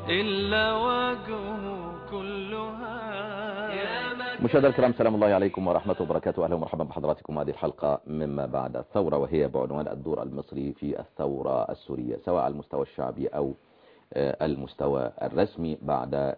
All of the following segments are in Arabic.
إلا وجهه كلها. مشاهدينا الكرام، سلام الله عليكم ورحمة وبركاته. أهلا ومرحبا بحضراتكم هذه الحلقة مما بعد الثورة، وهي بعنوان الدور المصري في الثورة السورية، سواء على المستوى الشعبي أو المستوى الرسمي، بعد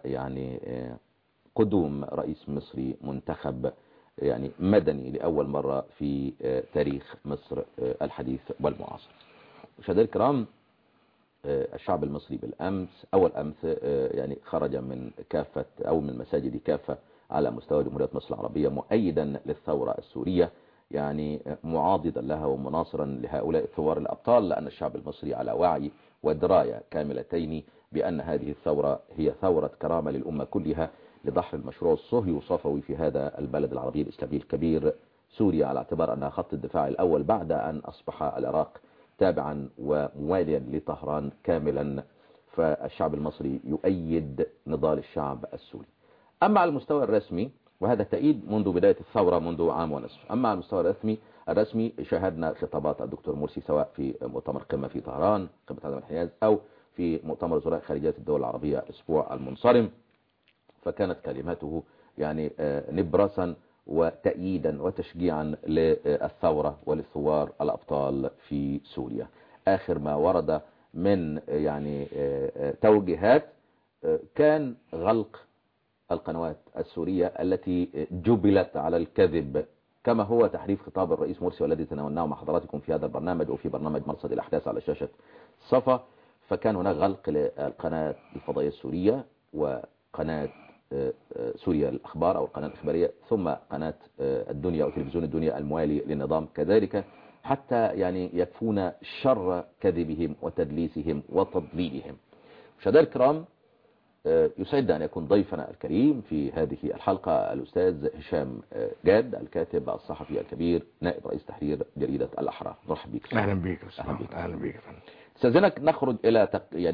قدوم رئيس مصري منتخب مدني لأول مرة في تاريخ مصر الحديث والمعاصر. مشاهدينا الكرام، الشعب المصري بالأمس خرج من كافة أو من مساجد كافة على مستوى جمهورية مصر العربية مؤيدا للثورة السورية، معاضدا لها ومناصرا لهؤلاء الثوار الأبطال، لأن الشعب المصري على وعي ودراية كاملتين بأن هذه الثورة هي ثورة كرامة للأمة كلها لدحر المشروع الصهيوني والصفوي في هذا البلد العربي الإسلامي الكبير سوريا، على اعتبار أنها خط الدفاع الأول بعد أن أصبح العراق تابعا ومواليا لطهران كاملا. فالشعب المصري يؤيد نضال الشعب السوري. أما على المستوى الرسمي، وهذا تأييد منذ بداية الثورة منذ عام ونصف، أما على المستوى الرسمي شاهدنا خطابات الدكتور مرسي سواء في مؤتمر قمة في طهران، قمة عدم الانحياز، أو في مؤتمر وزراء خارجية الدول العربية الأسبوع المنصرم، فكانت كلماته نبراسا وتأييدا وتشجيعا للثورة وللثوار الأبطال في سوريا. آخر ما ورد من توجيهات كان غلق القنوات السورية التي جبلت على الكذب، كما هو تحريف خطاب الرئيس مرسي والذي تناولناه مع حضراتكم في هذا البرنامج وفي برنامج مرصد الأحداث على شاشة صفا. فكان هناك غلق للقناة الفضائية السورية وقناة سوريا الأخبار أو القناة الإخبارية، ثم قناة الدنيا أو تلفزيون الدنيا الموالي للنظام كذلك، حتى يكفون شر كذبهم وتدليسهم وتضليلهم. مشاهدينا الكرام، يسعدنا أن يكون ضيفنا الكريم في هذه الحلقة الأستاذ هشام جاد، الكاتب الصحفي الكبير، نائب رئيس تحرير جريدة الأحرار. مرحبا بك. أهلا بك. أهلا بك. استاذنك نخرج إلى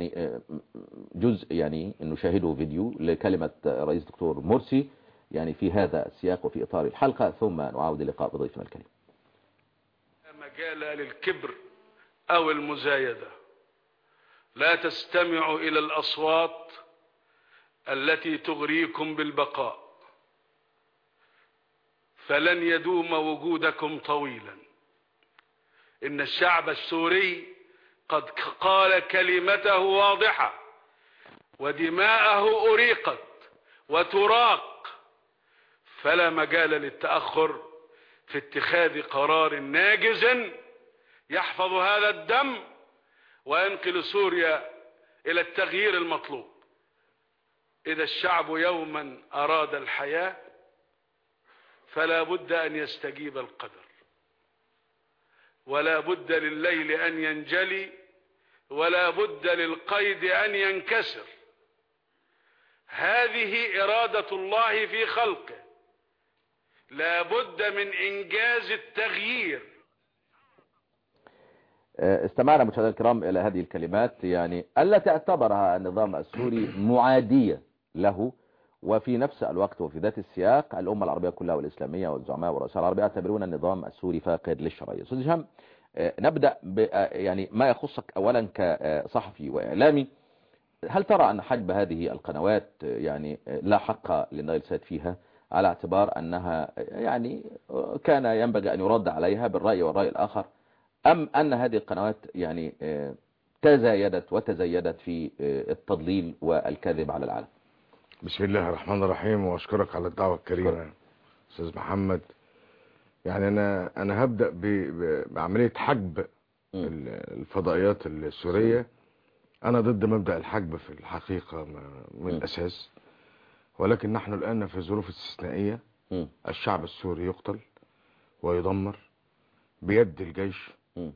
جزء نشاهده فيديو لكلمة رئيس دكتور مرسي في هذا السياق وفي إطار الحلقة، ثم نعاود اللقاء بضيفنا الكريم. لا مجال للكبر أو المزايدة، لا تستمعوا إلى الأصوات التي تغريكم بالبقاء، فلن يدوم وجودكم طويلا. إن الشعب السوري قد قال كلمته واضحة، ودماءه أريقت وتراق، فلا مجال للتأخر في اتخاذ قرار ناجز يحفظ هذا الدم وينقل سوريا إلى التغيير المطلوب. إذا الشعب يوما أراد الحياة فلا بد أن يستجيب القدر، ولا بد لليل أن ينجلي، ولا بد للقيد أن ينكسر. هذه إرادة الله في خلقه، لا بد من إنجاز التغيير. استمعنا مشاهدينا الكرام إلى هذه الكلمات التي اعتبرها النظام السوري معادية له، وفي نفس الوقت وفي ذات السياق الأمة العربية كلها والإسلامية والزعماء والرؤساء العربية يعتبرون النظام السوري فاقد للشرعية. أستاذ هشام، نبدأ ما يخصك أولا كصحفي وإعلامي. هل ترى أن حجب هذه القنوات لا حق للنيل سيد فيها، على اعتبار أنها كان ينبغي أن يرد عليها بالرأي والرأي الآخر، أم أن هذه القنوات تزايدت وتزيدت في التضليل والكذب على العالم؟ بسم الله الرحمن الرحيم، واشكرك على الدعوة الكريمة أستاذ محمد. أنا هبدأ بعملية حجب الفضائيات السورية. أنا ضد مبدأ الحجب في الحقيقة من الأساس، ولكن نحن الآن في ظروف استثنائية. الشعب السوري يقتل ويدمر بيد الجيش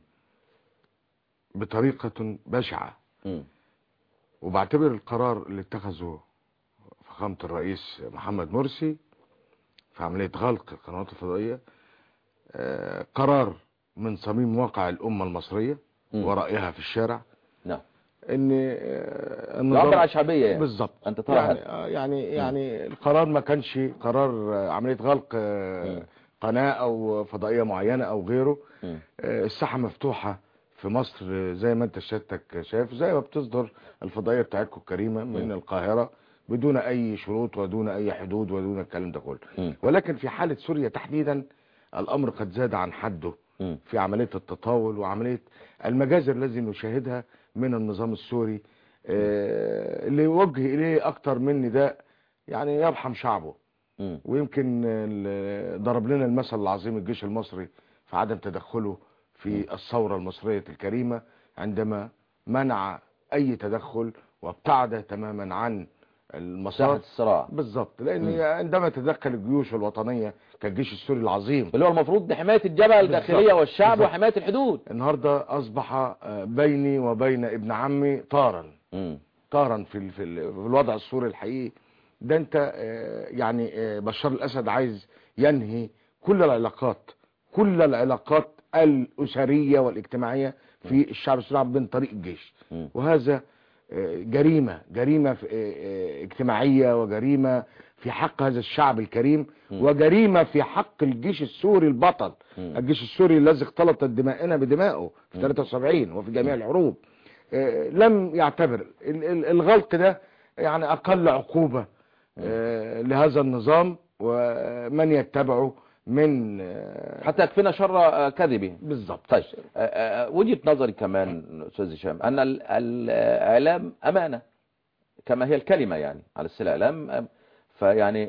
بطريقة بشعة، وبعتبر القرار اللي اتخذه فخامة الرئيس محمد مرسي في عملية غلق القنوات الفضائية قرار من صميم واقع الأمة المصرية ورأيها في الشارع. نعم. ان يعبر عن شعبية بالظبط. انت ترى يعني القرار ما كانش قرار عملية غلق قناة او فضائية معينة او غيره. الساحة مفتوحة في مصر زي ما انت سيادتك شايف، زي ما بتصدر الفضائيه بتاعتكم الكريمه من القاهره بدون اي شروط ودون اي حدود ودون الكلام ده كله. ولكن في حاله سوريا تحديدا الامر قد زاد عن حده في عمليه التطاول وعمليه المجازر الذي نشاهدها من النظام السوري، اللي يوجه اليه اكتر من نداء يعني يرحم شعبه. ويمكن ضرب لنا المثل العظيم الجيش المصري في عدم تدخله في الثورة المصرية الكريمة، عندما منع اي تدخل وابتعد تماما عن المسار الصراع. بالظبط، لان عندما تدخل الجيوش الوطنية كالجيش السوري العظيم اللي هو المفروض لحماية الجبهة الداخلية والشعب وحماية الحدود، النهاردة اصبح بيني وبين ابن عمي طارا في الوضع السوري الحقيقي ده. انت يعني بشار الاسد عايز ينهي كل العلاقات الاسريه والاجتماعيه في الشعب السوري من طريق الجيش، وهذا جريمه اجتماعيه، وجريمه في حق هذا الشعب الكريم، وجريمه في حق الجيش السوري البطل، الجيش السوري الذي اختلطت دماءنا بدمائه في 73 وفي جميع الحروب. لم يعتبر الغلق ده يعني اقل عقوبه لهذا النظام ومن يتبعه من حتى يكفينا شر كذبه. بالظبط. طيب وجهة نظري كمان استاذ هشام ان الاعلام امانه كما هي الكلمه، يعني على الاعلام، فيعني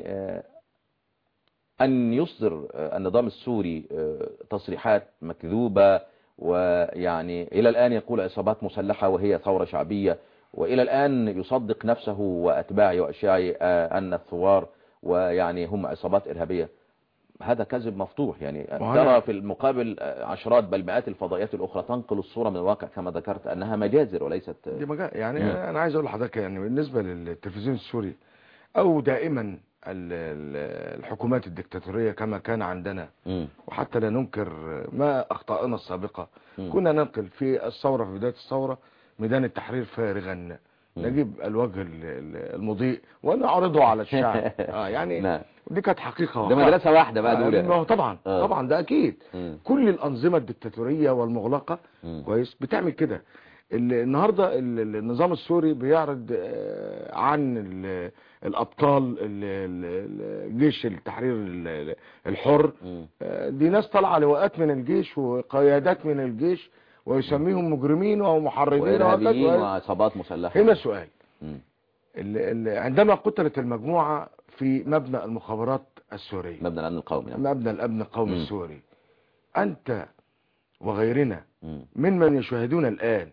ان يصدر النظام السوري تصريحات مكذوبه، ويعني الى الان يقول عصابات مسلحه وهي ثوره شعبيه، والى الان يصدق نفسه واتباعه واشياعه ان الثوار ويعني هم عصابات ارهابيه. هذا كذب مفتوح. يعني ترى في المقابل عشرات بل مئات الفضائيات الاخرى تنقل الصوره من الواقع كما ذكرت انها مجازر وليست دي يعني انا عايز اقول لحضرتك يعني بالنسبه للتلفزيون السوري او دائما الحكومات الدكتاتوريه كما كان عندنا، وحتى لا ننكر ما اخطائنا السابقه، كنا ننقل في الثوره، في بدايه الثوره ميدان التحرير فارغا، نجيب الوجه المضيء ونعرضه على الشعب. يعني دي كانت حقيقه. ده مدرسه واحده بقى دول. طبعا طبعا ده اكيد. كل الانظمه الدكتاتوريه والمغلقه كويس بتعمل كده. النهارده النظام السوري بيعرض عن الابطال الجيش التحرير الحر، دي ناس طالعه لواءات من الجيش وقيادات من الجيش ويسميهم مجرمين ومحرضين وارهابيين وعصابات مسلحه. هنا سؤال، عندما قتلت المجموعه في مبنى المخابرات السوري، مبنى الامن القومي، مبنى الامن القومي السوري، انت وغيرنا ممن يشاهدون الان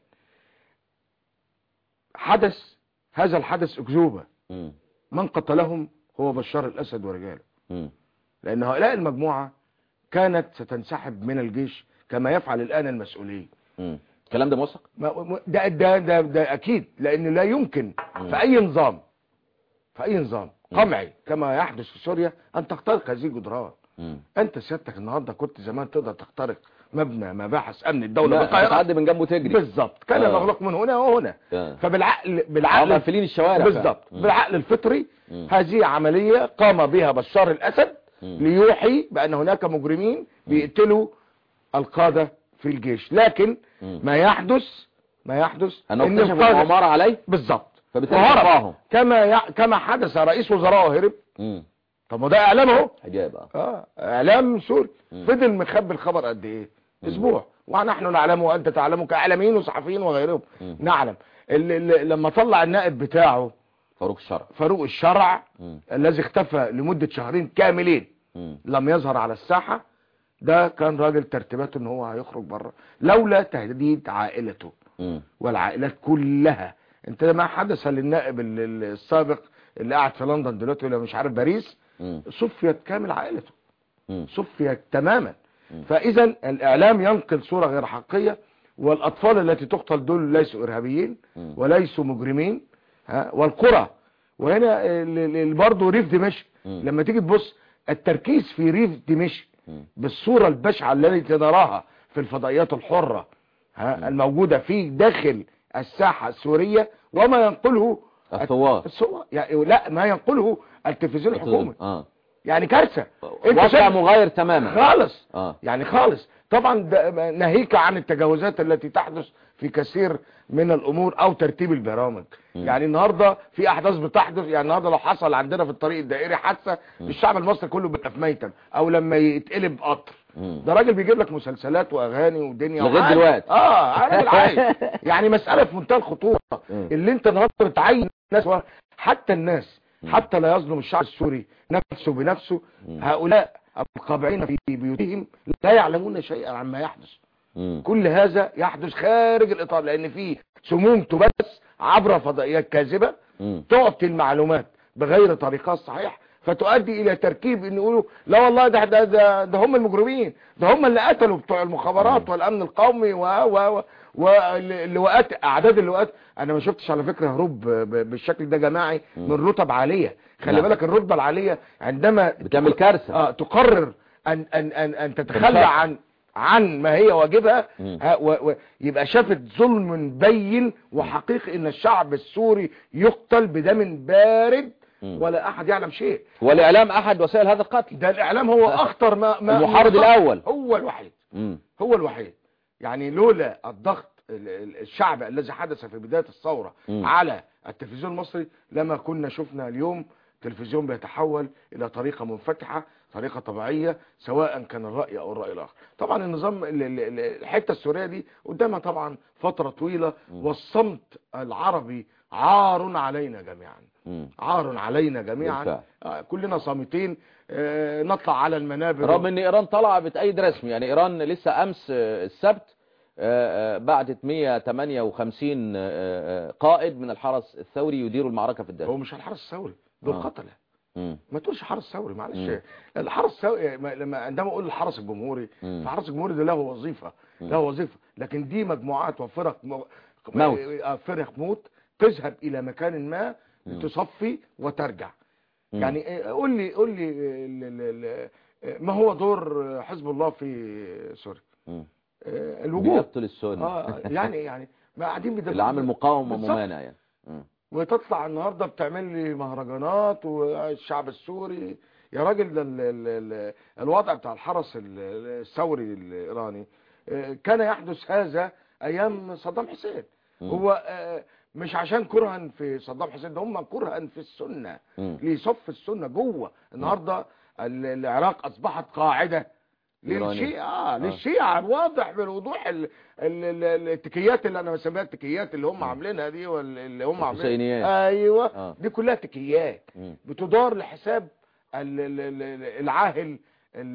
هذا الحدث اكذوبه، من قتلهم هو بشار الاسد ورجاله، لان هؤلاء المجموعه كانت ستنسحب من الجيش كما يفعل الان المسؤولين. الكلام ده موثق؟ ده اكيد، لان لا يمكن في اي نظام قمعي كما يحدث في سوريا ان تخترق هذه الجدران. انت سيادتك النهارده كنت زمان تقدر تخترق مبنى مباحث امن الدوله بالقاهره، تعدي من جنبه تجري. بالظبط، كان مغلق من هنا وهنا. فبالعقل مقفلين الشوارع بالظبط، بالعقل الفطري هذه عمليه قام بها بشار الاسد ليوحي بان هناك مجرمين بيقتلوا القاده في الجيش، لكن ما يحدث انه اكتشف العمارة عليه بالظبط، فبالتالي كما حدث رئيس وزراء هرب. طب ما ده اعلام اهو، حجاب اعلام سوري فضل مخبي الخبر قد ايه؟ اسبوع، ونحن نعلم وانت تعلم كاعلاميين وصحفيين وغيرهم نعلم. لما طلع النائب بتاعه فاروق الشرع الذي اختفى لمدة شهرين كاملين لم يظهر على الساحة، ده كان راجل ترتيباته ان هو هيخرج بره لولا تهديد عائلته والعائلات كلها. انت ما حدث للنائب السابق اللي قاعد في لندن دلوقتي ولا مش عارف باريس، صفيت كامل عائلته، صفيت تماما. فاذا الاعلام ينقل صورة غير حقيقية، والاطفال التي تقتل دول ليسوا ارهابيين وليسوا مجرمين، والقرى. وهنا برضه ريف دمشق لما تيجي تبص التركيز في ريف دمشق بالصورة البشعة التي نراها في الفضائيات الحرة الموجودة في داخل الساحة السورية، وما ينقله الثوار يعني لا، ما ينقله التلفزيون الحكومي. يعني كارثه. واقع مغاير تماما خالص. آه. يعني خالص طبعا، ناهيك عن التجاوزات التي تحدث في كثير من الامور او ترتيب البرامج. يعني النهارده في احداث بتحدث، يعني النهارده لو حصل عندنا في الطريق الدائري حادثه الشعب المصري كله بيبقى في ميتم، او لما يتقلب قطر ده راجل بيجيب لك مسلسلات واغاني ودنيا لغايه دلوقتي. راجل عايش. يعني مساله في منتهى الخطوره اللي انت النهارده بتعين الناس، حتى الناس حتى لا يظلم الشعب السوري نفسه بنفسه. هؤلاء القابعين في بيوتهم لا يعلمون شيئا عما يحدث. كل هذا يحدث خارج الاطار، لان في سموم تبث عبر فضائيات كاذبه تعطي المعلومات بغير طريقها الصحيح، فتؤدي الى تركيب ان يقولوا لا والله ده هم المجرمين، ده هم اللي قتلوا بتوع المخابرات والامن القومي واللواءات، اعداد اللواءات. انا ما شفتش على فكره هروب بالشكل ده جماعي من رتب عاليه. خلي بالك الرتبه العاليه عندما بتعمل كارثه تقرر ان تتخلى عن ما هي واجبها، يبقى شافت ظلم بين وحقيقي ان الشعب السوري يقتل بدم بارد ولا احد يعلم شيء. والاعلام احد وسائل هذا القتل. ده الاعلام هو اخطر ما المحارب الاول، هو الوحيد. هو الوحيد. يعني لولا الضغط الشعبي الذي حدث في بداية الثورة على التلفزيون المصري لما كنا شفنا اليوم تلفزيون بيتحول الى طريقة منفتحة، طريقة طبيعية، سواء كان الرأي او الرأي الاخر. طبعا النظام الحتة السورية دي قدامها طبعا فترة طويلة، والصمت العربي عار علينا جميعا. عار علينا جميعا. كلنا صامتين. نطلع على المنابر رغم ان ايران طالعه بتأيد رسمي. يعني ايران لسه امس السبت بعدت 158 قائد من الحرس الثوري يديروا المعركة في الداخل. هو مش الحرس الثوري، دول قتله. ما تقولش حرس ثوري، معلش. الحرس الثوري عندما اقول الحرس الجمهوري، فالحرس الجمهوري ده له وظيفة، له وظيفة، لكن دي مجموعات وفرق فرق موت تذهب الى مكان ما تصفي وترجع. يعني قول لي ما هو دور حزب الله في سوريا؟ الوجود بيقتل السنة. يعني ما قاعدين اللي عامل مقاومة ممانعة يعني. وتطلع النهارده بتعمل لي مهرجانات والشعب السوري. يا راجل ده الوضع بتاع الحرس الثوري الايراني كان يحدث هذا ايام صدام حسين. هو مش عشان كرها في صدام حسين، ده هم كرها في السنة، ليصف السنة جوه. النهارده العراق اصبحت قاعدة للشيعة. للشيعة واضح بالوضوح. التكيات اللي انا بسميها التكيات اللي هم عاملينها دي، واللي هم عاملينها ايوه دي كلها تكيات بتدار لحساب العاهل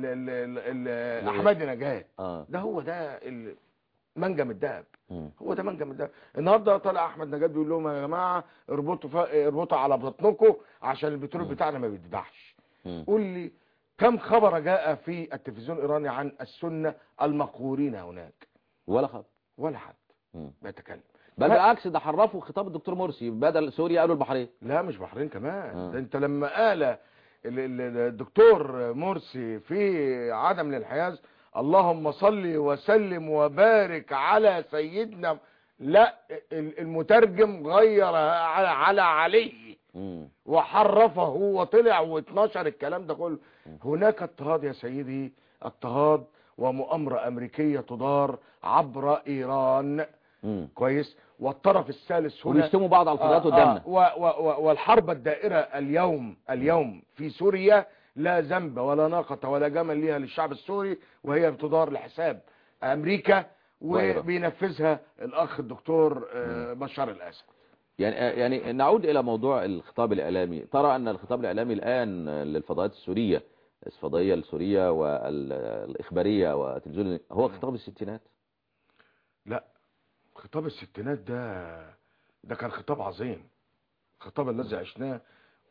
احمد نجاد. ده هو ده منجم الذهب. هو ده منجم الذهب. النهارده طلع احمد نجاد بيقول لهم يا جماعه اربطوا على بطنكم عشان البترول بتاعنا ما بيتباعش. قول لي كم خبر جاء في التلفزيون الايراني عن السنه المقهورين هناك؟ ولا خبر ولا حد بيتكلم. بل بالعكس، ده حرفوا خطاب الدكتور مرسي، بدل سوريا قالوا البحرين. لا مش بحرين كمان. ده انت لما قال الدكتور مرسي في عدم الانحياز اللهم صل وسلم وبارك على سيدنا، لا المترجم غير على علي وحرفه وطلع واتنشر الكلام ده كله. هناك اضطهاد يا سيدي، اضطهاد ومؤامرة امريكية تدار عبر ايران. كويس. والطرف الثالث هنا ويشتموا بعض على الفضائيات قدامنا. والحرب الدائرة اليوم في سوريا لا ذنب ولا ناقة ولا جمل ليها للشعب السوري، وهي بتدار لحساب امريكا وبينفذها الاخ الدكتور بشار الاسد. يعني نعود الى موضوع الخطاب الاعلامي. ترى ان الخطاب الاعلامي الان للفضائيات السورية، الفضائية السورية والاخبارية وتلفزيون، هو خطاب الستينات؟ لا، خطاب الستينات ده كان خطاب عظيم، خطاب الذي عشناه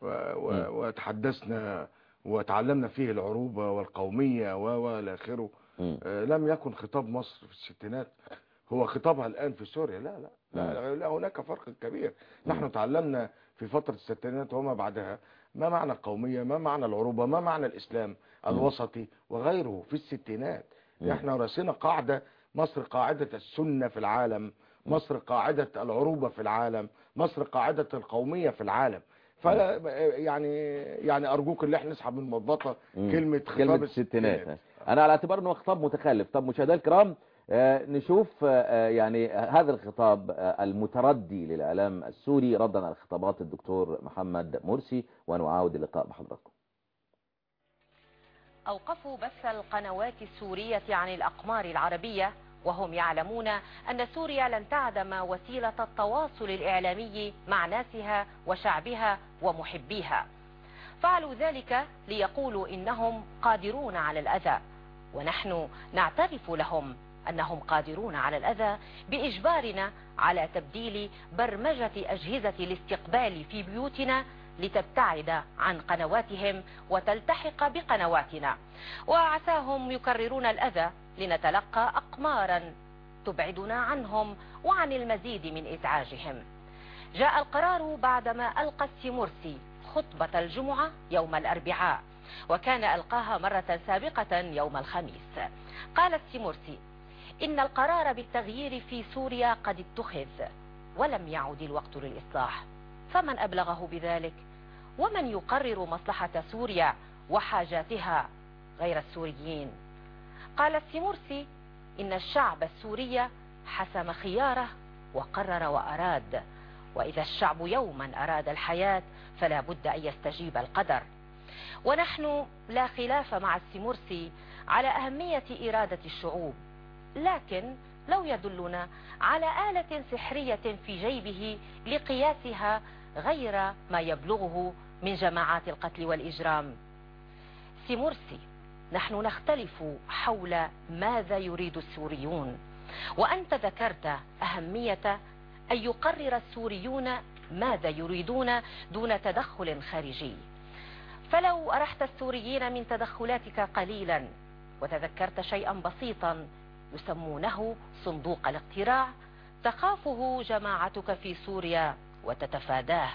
وتحدثنا وتعلمنا فيه العروبة والقومية والى اخره. لم يكن خطاب مصر في الستينات هو خطابها الآن في سوريا. لا هناك فرق كبير. نحن تعلمنا في فترة الستينات وما بعدها ما معنى القومية، ما معنى العروبة، ما معنى الإسلام الوسطي وغيره في الستينات. احنا راسنا قاعدة، مصر قاعدة السنة في العالم، مصر قاعدة العروبة في العالم، مصر قاعدة القومية في العالم. فلا يعني ارجوك اللي احنا نسحب من المضبطه كلمه خطاب الستينات. انا على اعتبار انه خطاب متخلف. طب مشاهدينا الكرام، نشوف يعني هذا الخطاب المتردي للاعلام السوري ردا على خطابات الدكتور محمد مرسي، ونعاود اللقاء بحضراتكم. أوقفوا بث القنوات السورية عن الأقمار العربية وهم يعلمون أن سوريا لن تعدم وسيلة التواصل الإعلامي مع ناسها وشعبها ومحبيها. فعلوا ذلك ليقولوا إنهم قادرون على الأذى، ونحن نعترف لهم أنهم قادرون على الأذى بإجبارنا على تبديل برمجة أجهزة الاستقبال في بيوتنا لتبتعد عن قنواتهم وتلتحق بقنواتنا، وعساهم يكررون الأذى لنتلقى أقمارا تبعدنا عنهم وعن المزيد من إزعاجهم. جاء القرار بعدما ألقى السمرسي خطبة الجمعة يوم الأربعاء، وكان ألقاها مرة سابقة يوم الخميس. قال السمرسي إن القرار بالتغيير في سوريا قد اتخذ ولم يعد الوقت للإصلاح، فمن أبلغه بذلك؟ ومن يقرر مصلحة سوريا وحاجاتها غير السوريين؟ قال السمرسي إن الشعب السوري حسم خياره وقرر وأراد، وإذا الشعب يوما أراد الحياة فلا بد أن يستجيب القدر. ونحن لا خلاف مع السمرسي على أهمية إرادة الشعوب، لكن لو يدلنا على آلة سحرية في جيبه لقياسها غير ما يبلغه من جماعات القتل والإجرام. سمرسي، نحن نختلف حول ماذا يريد السوريون، وأنت ذكرت أهمية أن يقرر السوريون ماذا يريدون دون تدخل خارجي. فلو أرحت السوريين من تدخلاتك قليلا وتذكرت شيئا بسيطا يسمونه صندوق الاقتراع تخافه جماعتك في سوريا وتتفاداه.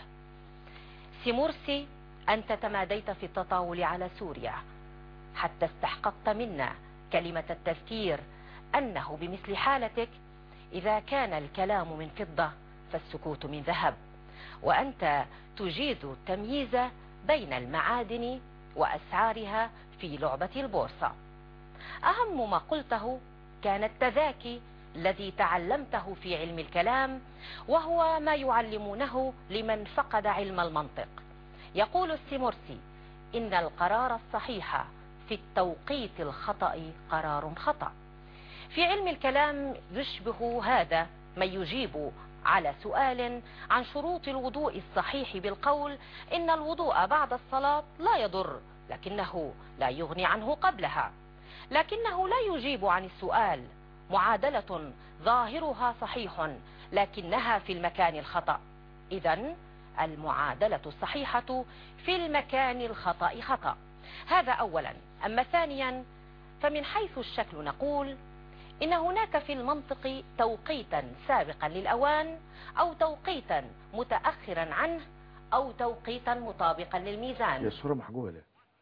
سمرسي، أنت تماديت في التطاول على سوريا حتى استحققت منا كلمة التذكير أنه بمثل حالتك إذا كان الكلام من فضة فالسكوت من ذهب، وأنت تجيد التمييز بين المعادن وأسعارها في لعبة البورصة. أهم ما قلته كان التذاكي الذي تعلمته في علم الكلام، وهو ما يعلمونه لمن فقد علم المنطق. يقول السمرسي إن القرار الصحيح في التوقيت الخطأ قرار خطأ. في علم الكلام يشبه هذا من يجيب على سؤال عن شروط الوضوء الصحيح بالقول إن الوضوء بعد الصلاة لا يضر، لكنه لا يغني عنه قبلها، لكنه لا يجيب عن السؤال معادلة ظاهرها صحيح لكنها في المكان الخطأ. إذن المعادلة الصحيحة في المكان الخطأ خطأ. هذا أولا. أما ثانيا، فمن حيث الشكل نقول إن هناك في المنطق توقيتا سابقا للأوان، أو توقيتا متأخرا عنه، أو توقيتا مطابقا للميزان. يا صورة محجوبة.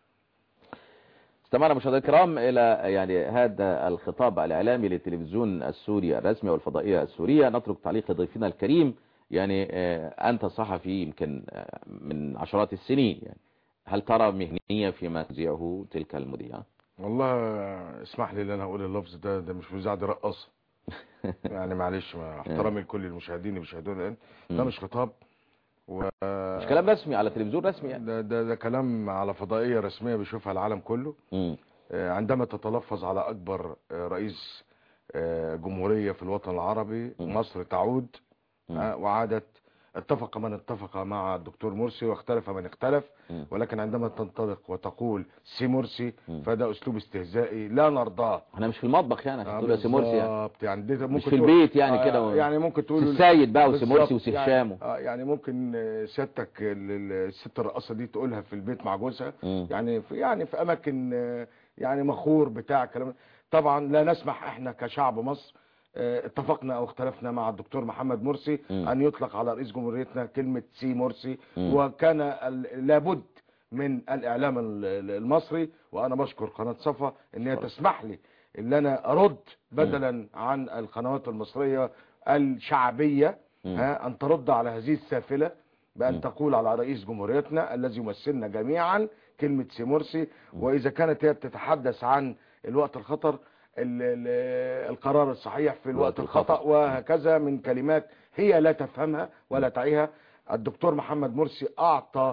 استمعنا مشاهدينا الكرام إلى يعني هذا الخطاب الإعلامي للتلفزيون السوري الرسمي والفضائية السورية. نترك تعليق ضيفنا الكريم. يعني أنت صحفي يمكن من عشرات السنين، يعني هل ترى مهنية فيما تذيعه تلك المذيعة؟ والله اسمح لي ان انا اقول اللفظ ده مش مذيع، دي رقاصة. يعني معلش، مع احترامي لكل المشاهدين اللي بيشاهدونا الان، ده مش خطاب مش كلام رسمي على تلفزيون رسمي يعني. ده كلام على فضائية رسمية بيشوفها العالم كله. عندما تتلفظ على أكبر رئيس جمهورية في الوطن العربي، مصر تعود. وعادت، اتفق من اتفق مع الدكتور مرسي واختلف من اختلف، ولكن عندما تنطلق وتقول سي مرسي فده اسلوب استهزائي لا نرضاه. احنا مش في المطبخ يعني عشان تقول سي مرسي يعني مش في البيت يعني كده يعني ممكن تقول السيد بقى وسي مرسي وسي هشام يعني ممكن سيادتك الست الرقاصه دي تقولها في البيت مع جوزها، يعني في اماكن يعني مخور بتاع كلام. طبعا لا نسمح احنا كشعب مصر، اتفقنا او اختلفنا مع الدكتور محمد مرسي ان يطلق على رئيس جمهوريتنا كلمة سي مرسي، وكان لابد من الاعلام المصري. وانا بشكر قناة صفا ان هي تسمح لي ان انا ارد بدلا عن القنوات المصرية الشعبية ان ترد على هذه السافلة بأن تقول على رئيس جمهوريتنا الذي يمثلنا جميعا كلمة سي مرسي. وإذا كانت هي بتتحدث عن الوقت الخطر، القرار الصحيح في الوقت الخطأ وهكذا من كلمات هي لا تفهمها ولا تعيها. الدكتور محمد مرسي أعطى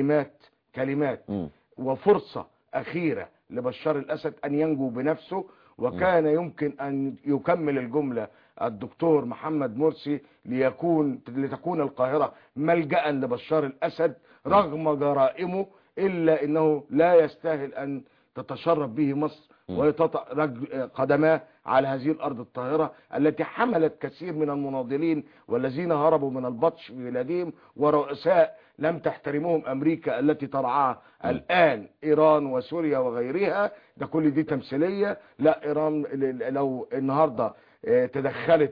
كلمات وفرصة أخيرة لبشار الأسد أن ينجو بنفسه، وكان يمكن أن يكمل الجملة الدكتور محمد مرسي لتكون القاهرة ملجأ لبشار الأسد رغم جرائمه، إلا أنه لا يستاهل أن تتشرف به مصر ويتطأ قدماه على هذه الأرض الطاهرة التي حملت كثير من المناضلين والذين هربوا من البطش في بلادهم، ورؤساء لم تحترمهم أمريكا التي ترعاها الآن إيران وسوريا وغيرها. ده كل دي تمثيلية. لا، إيران لو النهاردة تدخلت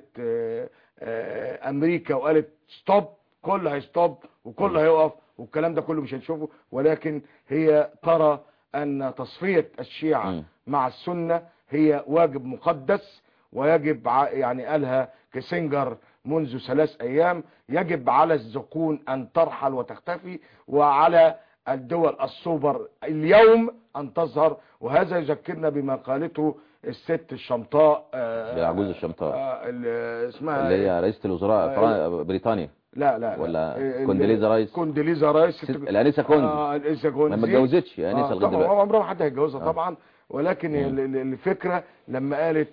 أمريكا وقالت ستوب، كل هيستوب وكل هيقف، والكلام ده كله مش هنشوفه. ولكن هي ترى أن تصفية الشيعة مع السنة هي واجب مقدس، ويجب يعني قالها كيسنجر منذ 3 أيام، يجب على الزقون أن ترحل وتختفي، وعلى الدول السوبر اليوم أن تظهر. وهذا يذكرنا بما قالته الست الشمطاء، العجوز الشمطاء اسمها اللي هي رئيسة الوزراء بريطانيا. لا ولا كوندليزا رايس الانسه كوندي ما اتجوزتش يا انسه لغايه دلوقتي. عمرها ما حد هيتجوزها طبعا. ولكن الفكره لما قالت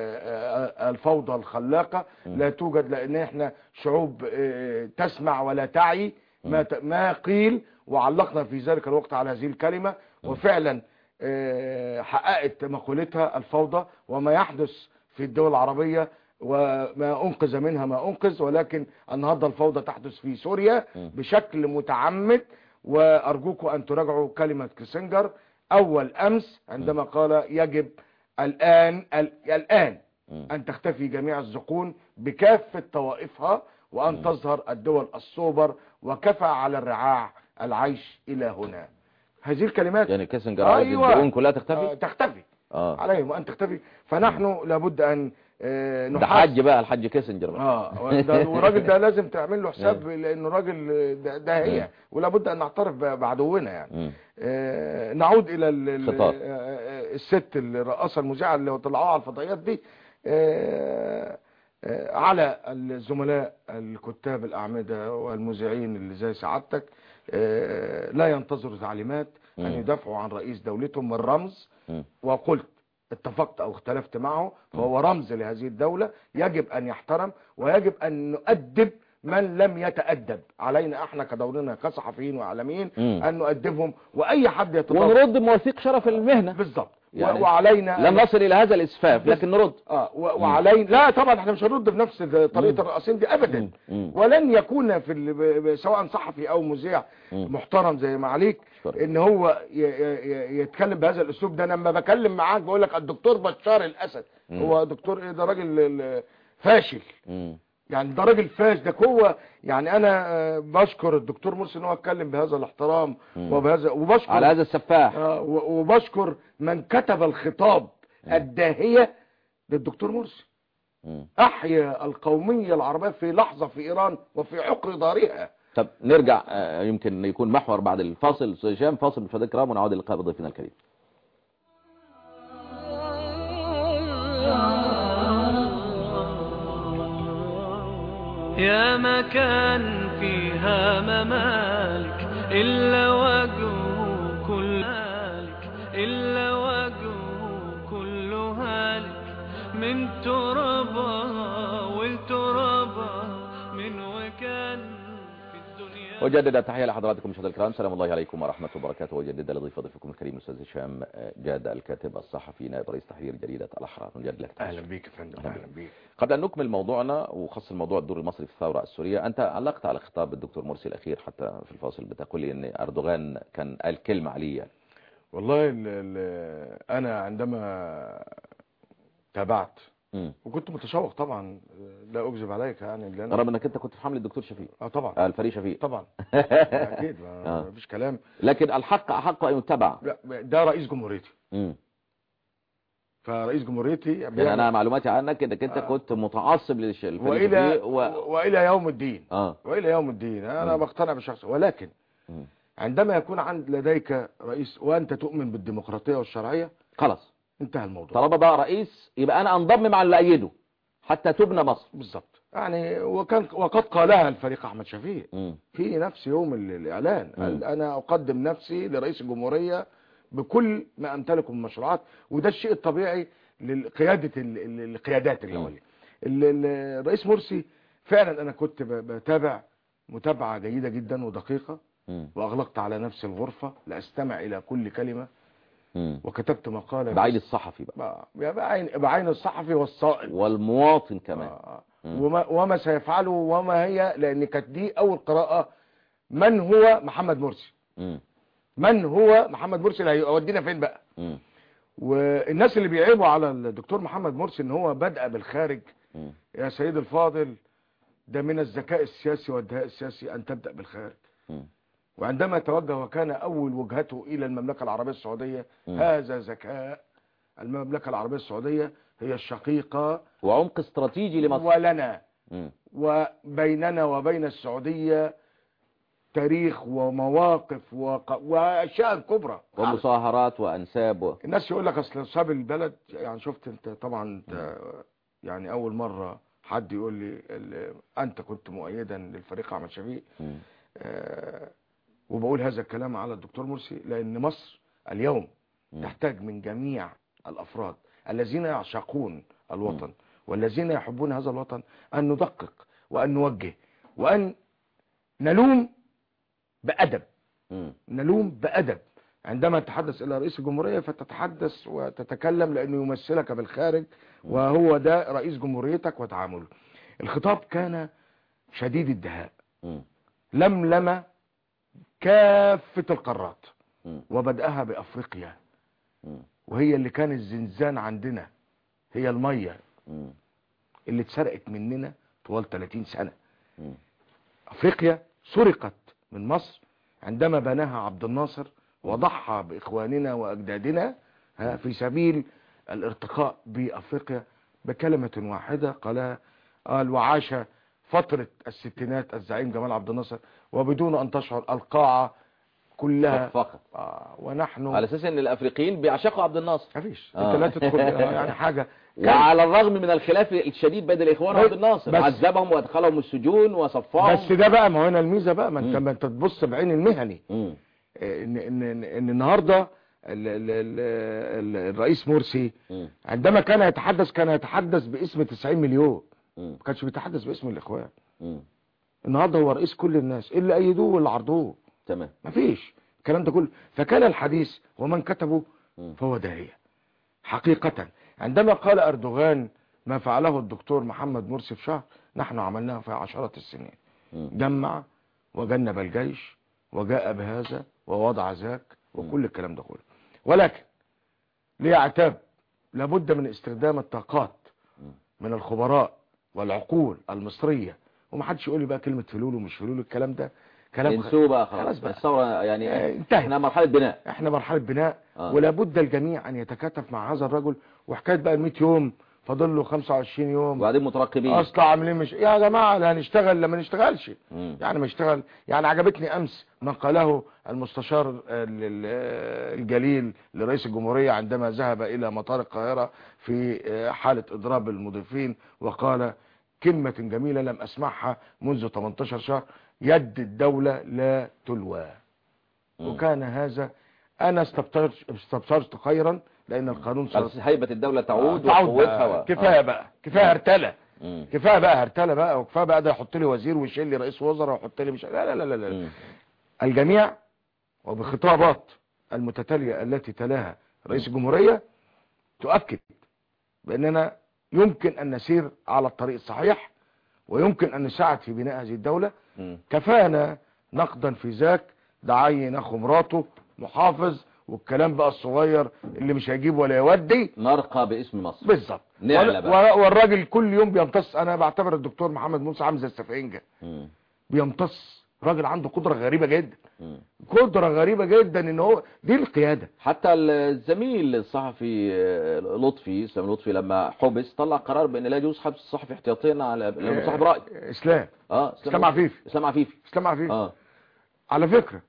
الفوضى الخلاقه لا توجد، لان احنا شعوب تسمع ولا تعي ما قيل، وعلقنا في ذلك الوقت على هذه الكلمه. وفعلا حققت مقولتها الفوضى وما يحدث في الدول العربية، وما أنقذ منها ما أنقذ. ولكن النهاردة الفوضى تحدث في سوريا بشكل متعمد. وأرجوكم أن تراجعوا كلمة كيسنجر أول أمس عندما قال يجب الآن أن تختفي جميع الزقون بكافة طوائفها، وأن تظهر الدول السوبر، وكفى على الرعاع العيش إلى هنا. هذه الكلمات يعني كيسنجر عايز الدقون كلها تختفي؟ تختفي عليهم أن تختفي. فنحن لابد أن ده حج بقى الحج كيسنجر والراجل ده لازم تعمل له حساب، لأنه راجل ده هي، ولابد أن نعترف بعدونا يعني. نعود إلى الست الرئاسة المذيعة اللي طلعوها على الفضائيات دي. على الزملاء الكتاب الأعمدة والمذيعين اللي زي سعادتك لا ينتظروا تعليمات أن يدافعوا عن رئيس دولتهم من رمز. وقلت اتفقت أو اختلفت معه، فهو رمز لهذه الدولة، يجب أن يحترم، ويجب أن نؤدب من لم يتأدب. علينا احنا كدورنا كصحفيين وإعلاميين أن نؤدبهم، وأي حد يتطور ونرد بمواثيق شرف المهنة بالضبط. يعني وعلينا لم نصل الى هذا الاسفاف، لكن نرد. وعلينا لا طبعا احنا مش هنرد بنفس طريقه الرئاسين دي ابدا. ولن يكون سواء صحفي او مذيع محترم زي ما عليك ان هو يتكلم بهذا الاسلوب ده. انا لما بكلم معاك بقول لك الدكتور بشار الاسد هو دكتور ايه؟ ده راجل فاشل يعني، ده راجل فاشل. ده هو يعني انا بشكر الدكتور مرسي ان هو اتكلم بهذا الاحترام وبهذا، وبشكر على هذا السفاح، وبشكر من كتب الخطاب الداهية للدكتور مرسي. احيا القومية العربية في لحظة في ايران وفي عقر دارها. طب نرجع، يمكن يكون محور بعد الفاصل. استاذ هشام، فاصل بالفضل الكرام، ونعود اللقاء بضيفنا الكريم. يا مكان فيها ممالك إلا وجهه كل هالك، إلا وجهه كل هالك، من ترابها والترابها من وكان في الدنيا. وجدد التحية لحضراتكم مشاهدينا الكرام، سلام الله عليكم ورحمة وبركاته. وجدد لضيف ضيفكم الكريم الأستاذ هشام جاد، الكاتب الصحفي نائب رئيس تحرير جريدة الأحرار. نجدد لك أهلا بك يا فندم. أهلا بك. قبل أن نكمل موضوعنا وخاص الموضوع الدور المصري في الثورة السورية، أنت علقت على خطاب الدكتور مرسي الأخير حتى في الفاصل، بتقول لي أن أردوغان كان قال كلمة عليا. والله أنا عندما تابعت وكنت متشوق طبعا، لا اكذب عليك يعني، لان رغم انك انت كنت في حمله الدكتور شفيق. طبعا الفريق شفيق طبعا اكيد ما فيش كلام. لكن الحق احق ان يتبع. لا ده رئيس جمهوريتي فرئيس جمهوريتي يعني انا معلوماتي عنك انك انت كنت متعصب للفريق والى يوم الدين. والى يوم الدين انا بقتنع بالشخص، ولكن عندما يكون لديك رئيس وانت تؤمن بالديمقراطيه والشرعيه خلاص انتهى الموضوع. طالما بقى رئيس يبقى انا انضم مع اللي ايده حتى تبنى مصر. بالظبط. يعني وقد قالها الفريق احمد شفيق في نفس يوم الاعلان، قال انا اقدم نفسي لرئيس الجمهوريه بكل ما امتلكه من مشروعات، وده الشيء الطبيعي لقياده القيادات العليا. الرئيس مرسي فعلا انا كنت بتابع متابعه جيده جدا ودقيقه، واغلقت على نفسي الغرفه لاستمع الى كل كلمه، وكتبت مقاله بعين الصحفي بقى بعين الصحفي والصائم والمواطن كمان. وما سيفعله وما هي، لان كانت دي اول قراءه من هو محمد مرسي. من هو محمد مرسي اللي هيودينا فين بقى. والناس اللي بيعيبوا على الدكتور محمد مرسي ان هو بدأ بالخارج، يا سيد الفاضل ده من الذكاء السياسي والدهاء السياسي ان تبدأ بالخارج. وعندما توجه وكان اول وجهته الى المملكة العربية السعودية، هذا ذكاء. المملكة العربية السعودية هي الشقيقة وعمق استراتيجي لمصر ولنا، وبيننا وبين السعودية تاريخ ومواقف واشياء كبرى ومصاهرات وانساب الناس يقول لك اصل انساب البلد. يعني شفت انت طبعا انت يعني اول مرة حد يقول لي انت كنت مؤيدا للفريق احمد شفيق، وبقول هذا الكلام على الدكتور مرسي، لان مصر اليوم تحتاج من جميع الافراد الذين يعشقون الوطن والذين يحبون هذا الوطن ان ندقق وان نوجه وان نلوم بأدب. نلوم بأدب. عندما تتحدث إلى رئيس الجمهورية فتتحدث وتتكلم لأنه يمثلك بالخارج، وهو ده رئيس جمهوريتك وتعامله. الخطاب كان شديد الدهاء، لملم كافة القارات، وبدأها بأفريقيا، وهي اللي كان الزنزان عندنا، هي المية اللي اتسرقت مننا طوال 30 سنة. أفريقيا سرقت من مصر عندما بناها عبد الناصر وضحى بإخواننا وأجدادنا في سبيل الارتقاء بأفريقيا بكلمة واحدة قال وعاش فترة الستينات الزعيم جمال عبد الناصر وبدون أن تشعر القاعة كلها فقط. ونحن على أساس أن الأفريقيين بيعشقوا عبد الناصر. مفيش انت لا تدخل يعني حاجة. وعلى الرغم من الخلاف الشديد بين الإخوان وعبد الناصر، عذبهم وادخلهم السجون وصفاهم. بس ده بقى ما هنا الميزة بقى، ما انت تبص بعين المهني. ان النهارده الرئيس مرسي عندما كان يتحدث باسم 90 مليون، ما كانش بيتحدث باسم الإخوان. النهارده هو رئيس كل الناس اللي أيدوه واللي عرضوه. تمام. مفيش الكلام ده كله. فكان الحديث ومن كتبه فهو داهية حقيقة. عندما قال أردوغان ما فعله الدكتور محمد مرسي في شهر، نحن عملناه في عشرات السنين. جمع وجنب الجيش وجاء بهذا ووضع ذاك وكل الكلام ده كله. ولكن ليعتاب لابد من استخدام الطاقات من الخبراء والعقول المصرية. ومحدش يقول لي بقى كلمة فلول ومش فلول، الكلام ده كلام انسوه بقى خلاص بقى. الثورة يعني انتهت. احنا مرحلة بناء. ولابد الجميع ان يتكاتف مع هذا الرجل. وحكاية بقى 100 يوم فاضل له 25 يوم وبعدين مترقبين اصلا عاملين مش يا جماعة لا هنشتغل لما نشتغلش. يعني ما اشتغل. يعني عجبتني امس ما قاله المستشار الجليل لرئيس الجمهورية عندما ذهب الى مطار القاهرة في حالة اضراب المضيفين، وقال كلمة جميلة لم اسمعها منذ 18 شهر: يد الدولة لا تلوى. وكان هذا انا استبشرت خيرا، لان القانون هيبة الدولة تعود وقوتها. كفاية بقى، كفاية هرتلة. كفاية بقى هرتلة بقى، وكفاية بقى ده يحط لي وزير ويشيل لي رئيس وزراء ويحط لي مش لا لا لا لا. الجميع وبخطابات المتتالية التي تلاها رئيس الجمهورية تؤكد بأننا يمكن أن نسير على الطريق الصحيح، ويمكن أن نساعد في بناء هذه الدولة. كفانا نقدا في ذاك، دعين أخو مراته محافظ، والكلام بقى الصغير اللي مش هيجيب ولا يودي. نرقى باسم مصر بالظبط. والراجل كل يوم بيمتص. انا بعتبر الدكتور محمد موسى عامل زي السفنجة، بيمتص راجل عنده قدرة غريبة جدا، قدرة غريبة جدا ان هو دي القيادة. حتى الزميل الصحفي لطفي اسلام لطفي لما حبس طلع قرار بان لا يجوز حبس الصحفي احتياطيا على لانه صاحب رأي. اسلام عفيفي. اسلام عفيفي. على فكرة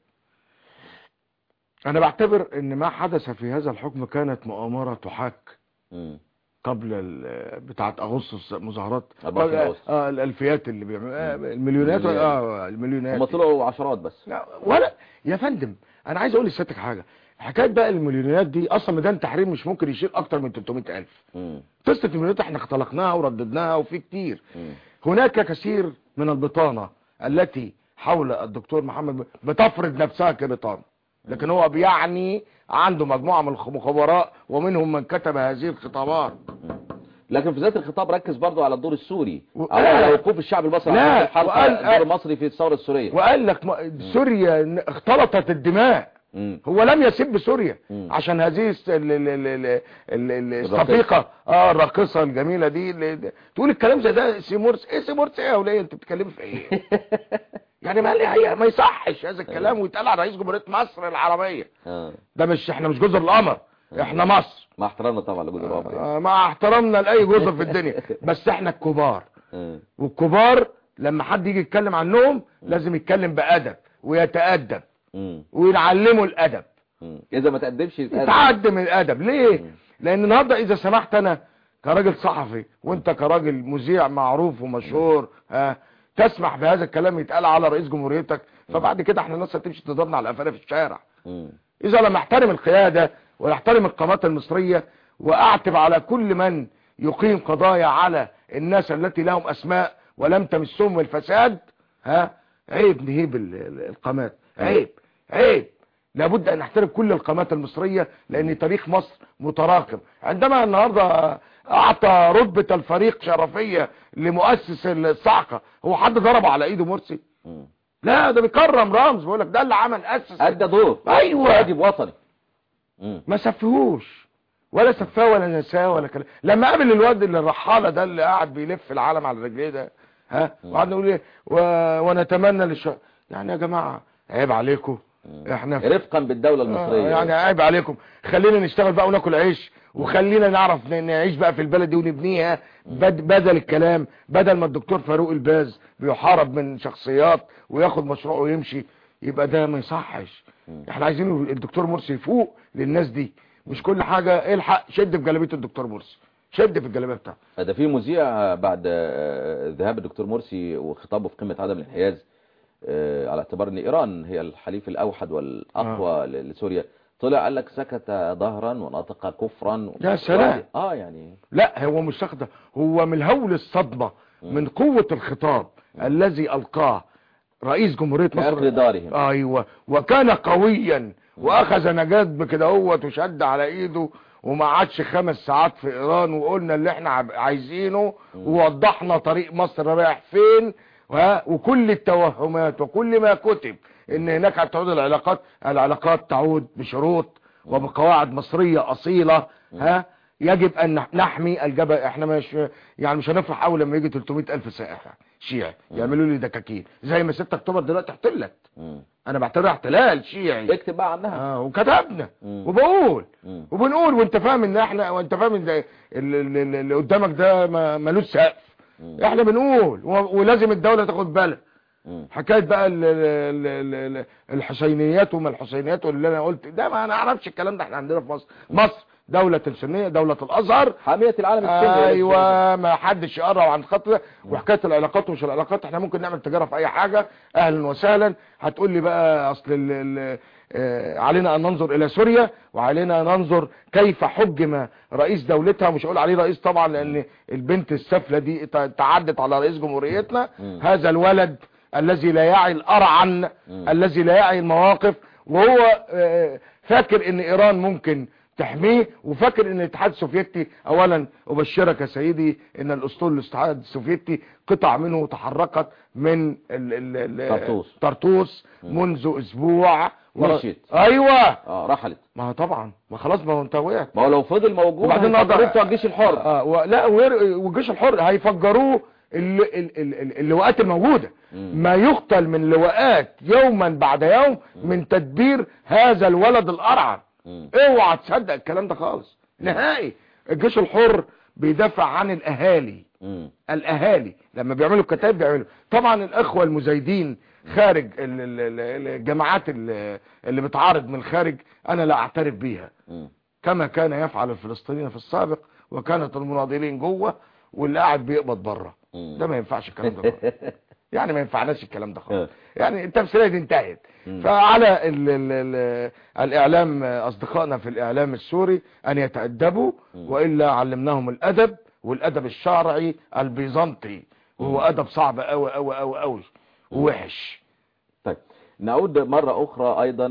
انا بعتبر ان ما حدث في هذا الحكم كانت مؤامرة تحاك قبل بتاعه اغسطس، مظاهرات الالفيات اللي بيعملوا المليونات المليونات هم طلعوا عشرات بس. لا ولا يا فندم، انا عايز اقول لسيادتك حاجه، حكايه بقى المليونات دي اصلا ميدان تحرير مش ممكن يشيل اكتر من 300,000. قصه المليونات احنا اختلقناها ورددناها وفي كتير. هناك كثير من البطانه التي حول الدكتور محمد بتفرض نفسها كبطانه، لكن هو بيعني عنده مجموعة من الخبراء ومنهم من كتب هذه الخطابات. لكن في ذات الخطاب ركز برضو على الدور السوري او على وقوف الشعب المصري على الدور المصري في الثورة السورية، وقال لك سوريا اختلطت الدماء. هو لم يسب سوريا عشان هذه الصفيقة الراقصة الجميلة دي تقول الكلام زي ده. سي مرسي ايه؟ سي مرسي ايه يا وليه؟ انت بتتكلمي في ايه؟ يعني ما يصحش هذا الكلام ويتقال على رئيس جمهورية مصر العربية. ده مش احنا مش جزر القمر، احنا مصر. مع احترامنا طبعا لجزر القمر، مع احترامنا لاي جزر في الدنيا، بس احنا الكبار. والكبار لما حد يجي يتكلم عنهم لازم يتكلم بأدب ويتأدب ويعلموا الأدب. اذا ما تقدمش يتعدم الأدب. ليه؟ لان النهارده اذا سمحت انا كراجل صحفي وانت كراجل مذيع معروف ومشهور تسمح بهذا الكلام يتقال على رئيس جمهوريتك، فبعد كده احنا الناس هتمشي تضربنا على قفانا في الشارع. اذا لم احترم القيادة ويحترم القامات المصرية واعتب على كل من يقيم قضايا على الناس التي لهم اسماء ولم تمسهم الفساد، عيب نهيب القامات. عيب لابد ان نحترم كل القامات المصرية، لان تاريخ مصر متراكم. عندما النهاردة اعطى رتبة الفريق شرفية لمؤسس الصعقة، هو حد ضربه على ايده مرسي؟ لا، ده بيكرم رمز، بيقول لك ده اللي عمل اسس ادى دور. ايوه واجب وطني. ما سفهوش ولا سفاه ولا نساه ولا كلام. لما قابل الواد اللي الرحالة ده اللي قاعد بيلف العالم على رجليه ده وقعدنا نقول ايه ونتمنى يعني يا جماعة عيب عليكم، احنا رفقا بالدولة المصرية يعني عيب عليكم. خلينا نشتغل بقى وناكل عيش، وخلينا نعرف نعيش بقى في البلد دي ونبنيها بدل الكلام، بدل ما الدكتور فاروق الباز بيحارب من شخصيات وياخد مشروعه ويمشي. يبقى ده ما يصحش. احنا عايزين الدكتور مرسي يفوق للناس دي، مش كل حاجة الحق شد في جلابيه الدكتور مرسي، شد في الجلابيه بتاعته. ده في مذيع بعد ذهاب الدكتور مرسي وخطابه في قمة عدم الانحياز على اعتبار ان ايران هي الحليف الاوحد والاقوى لسوريا، طلع قال لك سكت ظهرا ونطق كفرا. يا سلام. يعني لا هو مش سكت، هو من هول الصدمة من قوة الخطاب الذي القاه رئيس جمهورية مصر دارهم. ايوه، وكان قويا واخذ نجاد بكده هوت وشد على ايده وما عادش 5 ساعات في ايران، وقلنا اللي احنا عايزينه ووضحنا طريق مصر رايح فين، وكل التوهمات وكل ما كتب ان هناك هتعود العلاقات تعود بشروط وبقواعد مصرية اصيلة. يجب ان نحمي الجبل. احنا مش هنفرح اول لما يجي 300,000 سائح شيعي يعملوا لي دكاكين زي ما 6 اكتوبر دلوقتي احتلت. انا بعتبرها احتلال شيعي. اكتب بقى عنها. وكتبنا وبقول وبنقول، وانت فاهم ان احنا، وانت فاهم ان اللي قدامك ده ملوش سقف. احنا بنقول ولازم الدولة تاخد بالها. حكاية بقى الحسينيات وما الحسينيات واللي انا قلت ده ما نعرفش الكلام ده. احنا عندنا في مصر دولة سنية، دولة الازهر، حامية العالم السني. ايوه، ما حدش يقرب عن الخط ده. وحكاية العلاقات ومش العلاقات، احنا ممكن نعمل تجارة في اي حاجة، اهلا وسهلا. هتقول لي بقى اصل علينا ان ننظر الى سوريا وعلينا ان ننظر كيف حجم رئيس دولتها، ومش هقول عليه رئيس طبعا لان البنت السفلة دي تعدت على رئيس جمهوريتنا. هذا الولد الذي لا يعي الأرعن، الذي لا يعي المواقف، وهو فاكر ان ايران ممكن تحميه، وفاكر ان الاتحاد السوفيتي، اولا ابشرك يا سيدي ان الاسطول الاتحاد السوفيتي قطع منه تحركت من طرطوس منذ اسبوع مشيت. ايوه رحلت. ما طبعا، ما خلاص، ما هو انت وقعت. ما هو لو فضل موجود وبعدين هيفجروه بتوع الجيش الحر. لا والجيش الحر هيفجروه اللواءات الموجودة، ما يقتل من لواءات يوما بعد يوم من تدبير هذا الولد الأرعن. اوعى تصدق الكلام ده خالص نهائي. الجيش الحر بيدافع عن الأهالي. الأهالي لما بيعملوا كتاب بيعملوا طبعا الأخوة المزايدين خارج الجماعات اللي بتعارض من الخارج أنا لا أعترف بيها، كما كان يفعل الفلسطينيين في السابق، وكانت المناضلين جوه واللي قاعد بيقبض بره. ده ما ينفعش الكلام ده خالص. يعني ما ينفعناش الكلام ده خالص. يعني التمثيليه دي انتهت. فعلى الإعلام أصدقائنا في الإعلام السوري أن يتأدبوا، وإلا علمناهم الأدب، والأدب الشرعي البيزنطي، وهو أدب صعب أوي أوي أوي أوي ووحش. طيب نعود مرة أخرى أيضا،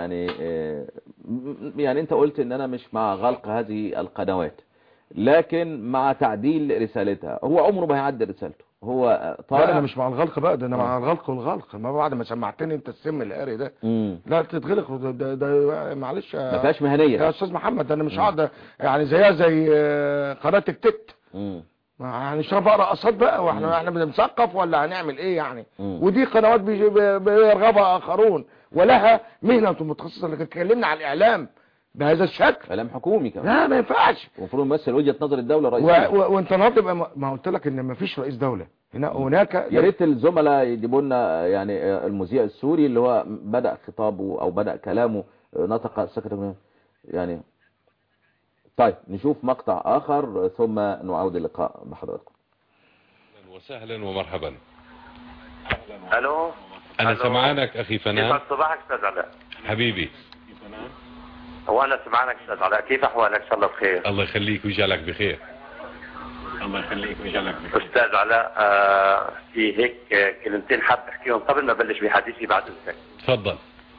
يعني أنت قلت إن أنا مش مع غلق هذه القنوات، لكن مع تعديل رسالتها. هو عمره ما هيعدل رسالته، هو طالع. لا انا مش مع الغلق بقى، ده انا مع الغلق والغلق. ما بعد ما سمعتني انت السم القاري ده لا تتغلق. ده معلش ما فيهاش مهنيه يا استاذ محمد. انا مش هقعد يعني زيها زي قناه التت. يعني مش بقرا قصات بقى، واحنا بنثقف ولا هنعمل ايه يعني؟ ودي قنوات بيرغبها اخرون ولها مهنه متخصصه. اللي اتكلمنا على الاعلام بهذا الشكل، اعلام حكومي كمان، لا ما ينفعش. المفروض نمثل وجهه نظر الدوله الرئيسيه. وانت النهارده ما قلت لك ان ما فيش رئيس دوله هناك. يا ريت الزملاء يجيبوا لنا يعني المذيع السوري اللي هو بدا خطابه او بدا كلامه نطق السكرتير يعني. طيب نشوف مقطع اخر ثم نعود اللقاء بحضراتكم. اهلا وسهلا ومرحبا. الو انا سمعانك اخي فنان. يسعد صباحك استاذ علاء حبيبي. وانا سمعانك استاذ علاء، كيف احوالك؟ ان شاء الله بخير. الله يخليك ويجعلك بخير. الله يخليك ويجعلك بخير. استاذ علاء في هيك كلمتين حاب احكيهم قبل ما ابلش بحديثي بعد اذنك. تفضل.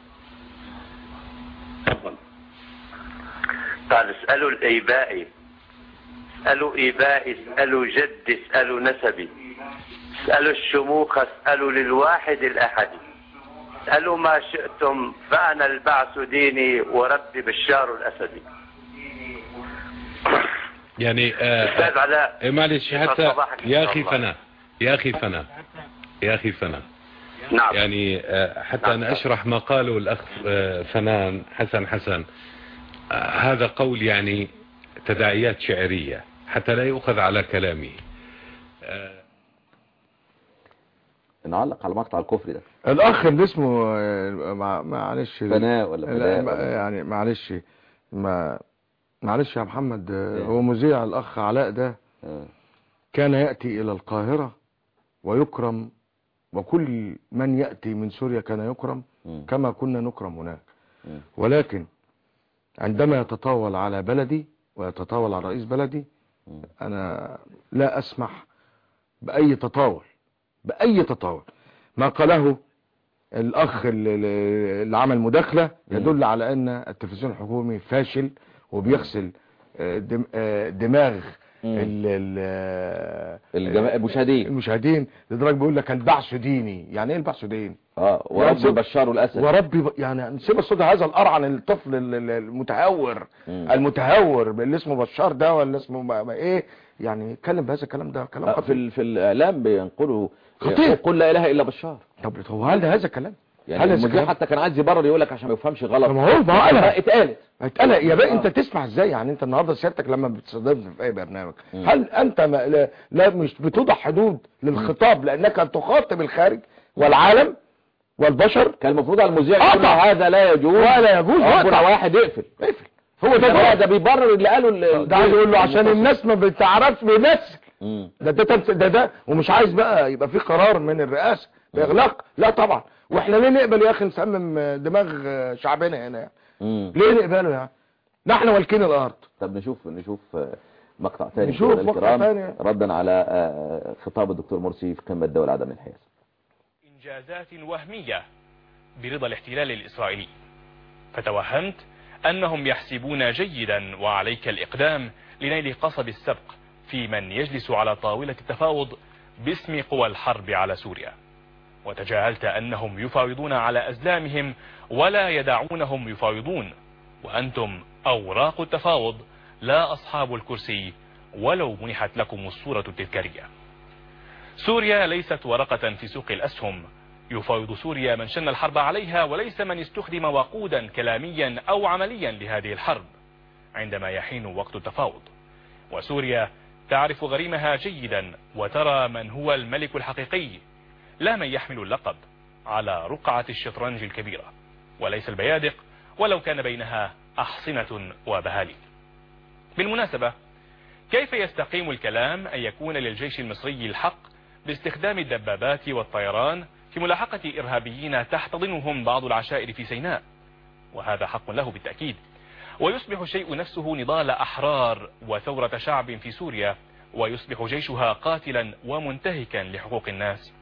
قال اسالوا الايبائي، اسالوا ايبائي، اسالوا جدي، اسالوا نسبي، اسالوا الشموخ، اسالوا للواحد الاحد، اسالوا ما شئتم فانا البعث ديني وربي بشار الاسدي. يعني استاذ علاء معلش حتى يا اخي فنان، يا اخي فنان، يا اخي فنان. نعم. يعني حتى أنا أشرح ما قاله الأخ فنان حسن. هذا قول يعني تداعيات شعرية حتى لا يؤخذ على كلامه. نعلق على مقطع الكفر ده. الأخ اللي اسمه معلش فناء ولا فناء يعني معلش يا محمد. هو مذيع الأخ علاء ده كان يأتي إلى القاهرة ويكرم، وكل من يأتي من سوريا كان يكرم كما كنا نكرم هناك. ولكن عندما يتطاول على بلدي ويتطاول على رئيس بلدي، أنا لا أسمح بأي تطاول، بأي تطاول. ما قاله الأخ اللي عمل مداخلة يدل على أن التلفزيون الحكومي فاشل وبيغسل دماغ المشاهدين لدرجه بيقول لك البعث ديني. يعني ايه البعث ديني؟ وربي بشار الاسد، وربي يعني نسيب الصوت هذا الارعن الطفل المتهور اللي اسمه بشار ده ولا اسمه ايه يعني يتكلم بهذا الكلام ده كلام خطير. في الاعلام بينقلوا خطير، قل لا اله الا بشار. طب هو هل هذا كلام؟ يعني المذيع حتى كان عايز يبرر يقول لك عشان ما يفهمش غلط. ما هو اتقالت يا بقى انت تسمع ازاي؟ يعني انت النهارده سيادتك لما بتستضيفني في اي برنامج هل انت لا مش بتوضع حدود للخطاب لانك تخاطب الخارج والعالم والبشر؟ كان المفروض على المذيع يقول هذا لا يجوز ولا يجوز، واحد اقفل. هو ده بيبرر اللي قاله ده عايز يقول له عشان الناس ما بتعرفش بيمثل. ده ومش عايز بقى يبقى في قرار من الرئاسه باغلاق. لا طبعا. واحنا ليه نقبل يا اخي نسمم دماغ شعبنا هنا يعني؟ ليه نقبله يعني؟ نحن والكين الارض. طب نشوف مقطع ثاني. نشوف مقطع ثاني ردا على خطاب الدكتور مرسي في قمة دول عدم الانحياز. انجازات وهمية برضا الاحتلال الاسرائيلي، فتوهمت انهم يحسبون جيدا وعليك الاقدام لنيل قصب السبق في من يجلس على طاولة التفاوض باسم قوى الحرب على سوريا، وتجاهلت أنهم يفاوضون على أزلامهم ولا يدعونهم يفاوضون، وأنتم أوراق التفاوض لا أصحاب الكرسي ولو منحت لكم الصورة التذكارية. سوريا ليست ورقة في سوق الأسهم يفاوض سوريا من شن الحرب عليها، وليس من استخدم وقودا كلاميا أو عمليا لهذه الحرب عندما يحين وقت التفاوض. وسوريا تعرف غريمها جيدا وترى من هو الملك الحقيقي، لا من يحمل اللقب على رقعة الشطرنج الكبيرة، وليس البيادق ولو كان بينها أحصنة وبهاليل. بالمناسبة، كيف يستقيم الكلام أن يكون للجيش المصري الحق باستخدام الدبابات والطيران في ملاحقة إرهابيين تحتضنهم بعض العشائر في سيناء؟ وهذا حق له بالتأكيد، ويصبح الشيء نفسه نضال أحرار وثورة شعب في سوريا، ويصبح جيشها قاتلا ومنتهكا لحقوق الناس.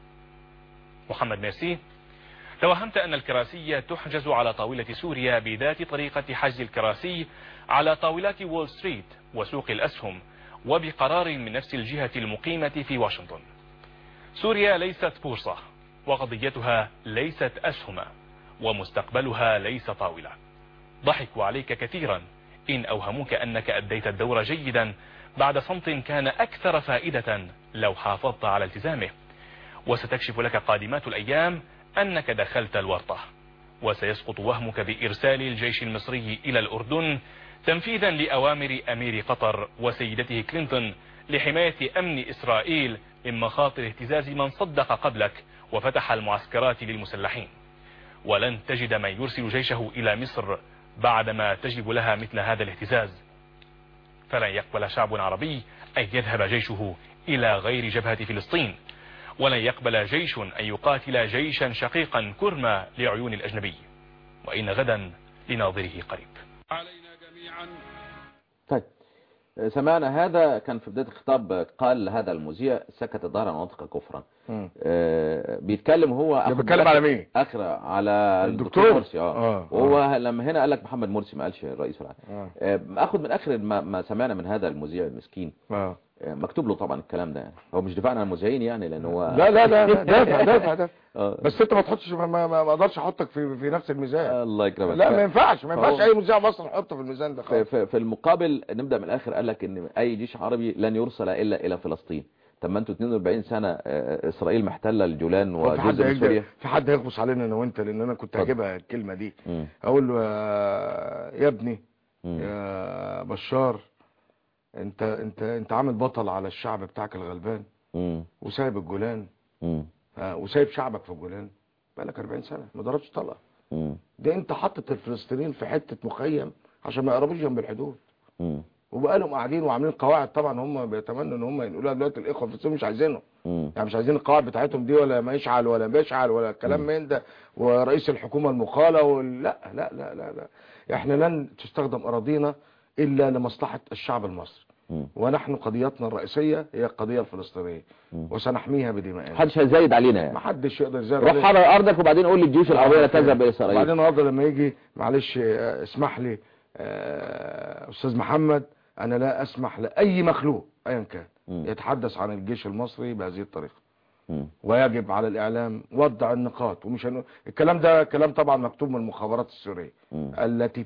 محمد ميرسي، توهمت أن الكراسي تحجز على طاولة سوريا بذات طريقة حجز الكراسي على طاولات وول ستريت وسوق الأسهم، وبقرار من نفس الجهة المقيمة في واشنطن. سوريا ليست بورصة، وقضيتها ليست أسهم، ومستقبلها ليس طاولة. ضحكوا عليك كثيرا إن أوهموك أنك أديت الدور جيدا بعد صمت كان أكثر فائدة لو حافظت على التزامه. وستكشف لك قادمات الأيام أنك دخلت الورطة، وسيسقط وهمك بإرسال الجيش المصري إلى الأردن تنفيذا لأوامر أمير قطر وسيدته كلينتون لحماية أمن إسرائيل من مخاطر اهتزاز من صدق قبلك وفتح المعسكرات للمسلحين. ولن تجد من يرسل جيشه إلى مصر بعدما تجلب لها مثل هذا الاهتزاز. فلن يقبل شعب عربي أن يذهب جيشه إلى غير جبهة فلسطين، ولن يقبل جيش أن يقاتل جيشا شقيقا كرما لعيون الأجنبي، وإن غدا لناظره قريب. علينا جميعا. طيب، سمعنا هذا كان في بداية الخطاب، قال هذا المذيع: سكت ظهرا ونطق كفرا. بيتكلم هو بيتكلم على مين؟ اخر على الدكتور مرسي. وهو لما هنا قال لك محمد مرسي، ما قالش الرئيس العام. اخذ من اخر ما سمعنا من هذا المذيع المسكين. مكتوب له طبعا الكلام ده، يعني هو مش دفاعنا عن المذيعين يعني، لان هو لا دافع بس انت ما تحطش، ما اقدرش احطك في نفس الميزان. الله يكرمك. لا ما ينفعش اي مذيع مصري نحطه في الميزان ده خالص. في المقابل نبدا من الاخر، قال لك ان اي جيش عربي لن يرسل الا الى فلسطين. طب ما انتوا 42 سنه اسرائيل محتله الجولان وجزء من سوريا. في حد هيغبص علينا انا وانت، لان انا كنت هجيبها الكلمه دي. اقول له يا ابني يا بشار، انت عامل بطل على الشعب بتاعك الغلبان، وسايب الجولان، وسايب شعبك في الجولان بقالك 40 سنه ما ضربش طلقه. ده انت حطت الفلسطينيين في حته مخيم عشان ما يقربوش جنب الحدود، وبقالهم قاعدين وعاملين قواعد. طبعا هم بيتمنوا ان هم ينقلوها دلوقتي، الاخوه الفلسطينيين مش عايزينهم، يعني مش عايزين القواعد بتاعتهم دي، ولا ما يشعل ولا بيشعل ولا الكلام من ده، ورئيس الحكومه المقاله لا لا لا لا لا، احنا لن تستخدم اراضينا الا لمصلحه الشعب المصري، ونحن قضيتنا الرئيسيه هي القضيه الفلسطينيه، وسنحميها بدمائنا. محدش هيزايد علينا يعني، محدش يقدر يزايد علينا. روح حرر ارضك وبعدين قول للجيوش العربيه لا تذهب الى اسرائيل. وبعدين النهارده لما يجي، معلش اسمح لي استاذ محمد، انا لا اسمح لاي مخلوق ايا كان يتحدث عن الجيش المصري بهذه الطريقه، ويجب على الاعلام وضع النقاط. ومش الكلام ده كلام طبعا مكتوب من المخابرات السوريه التي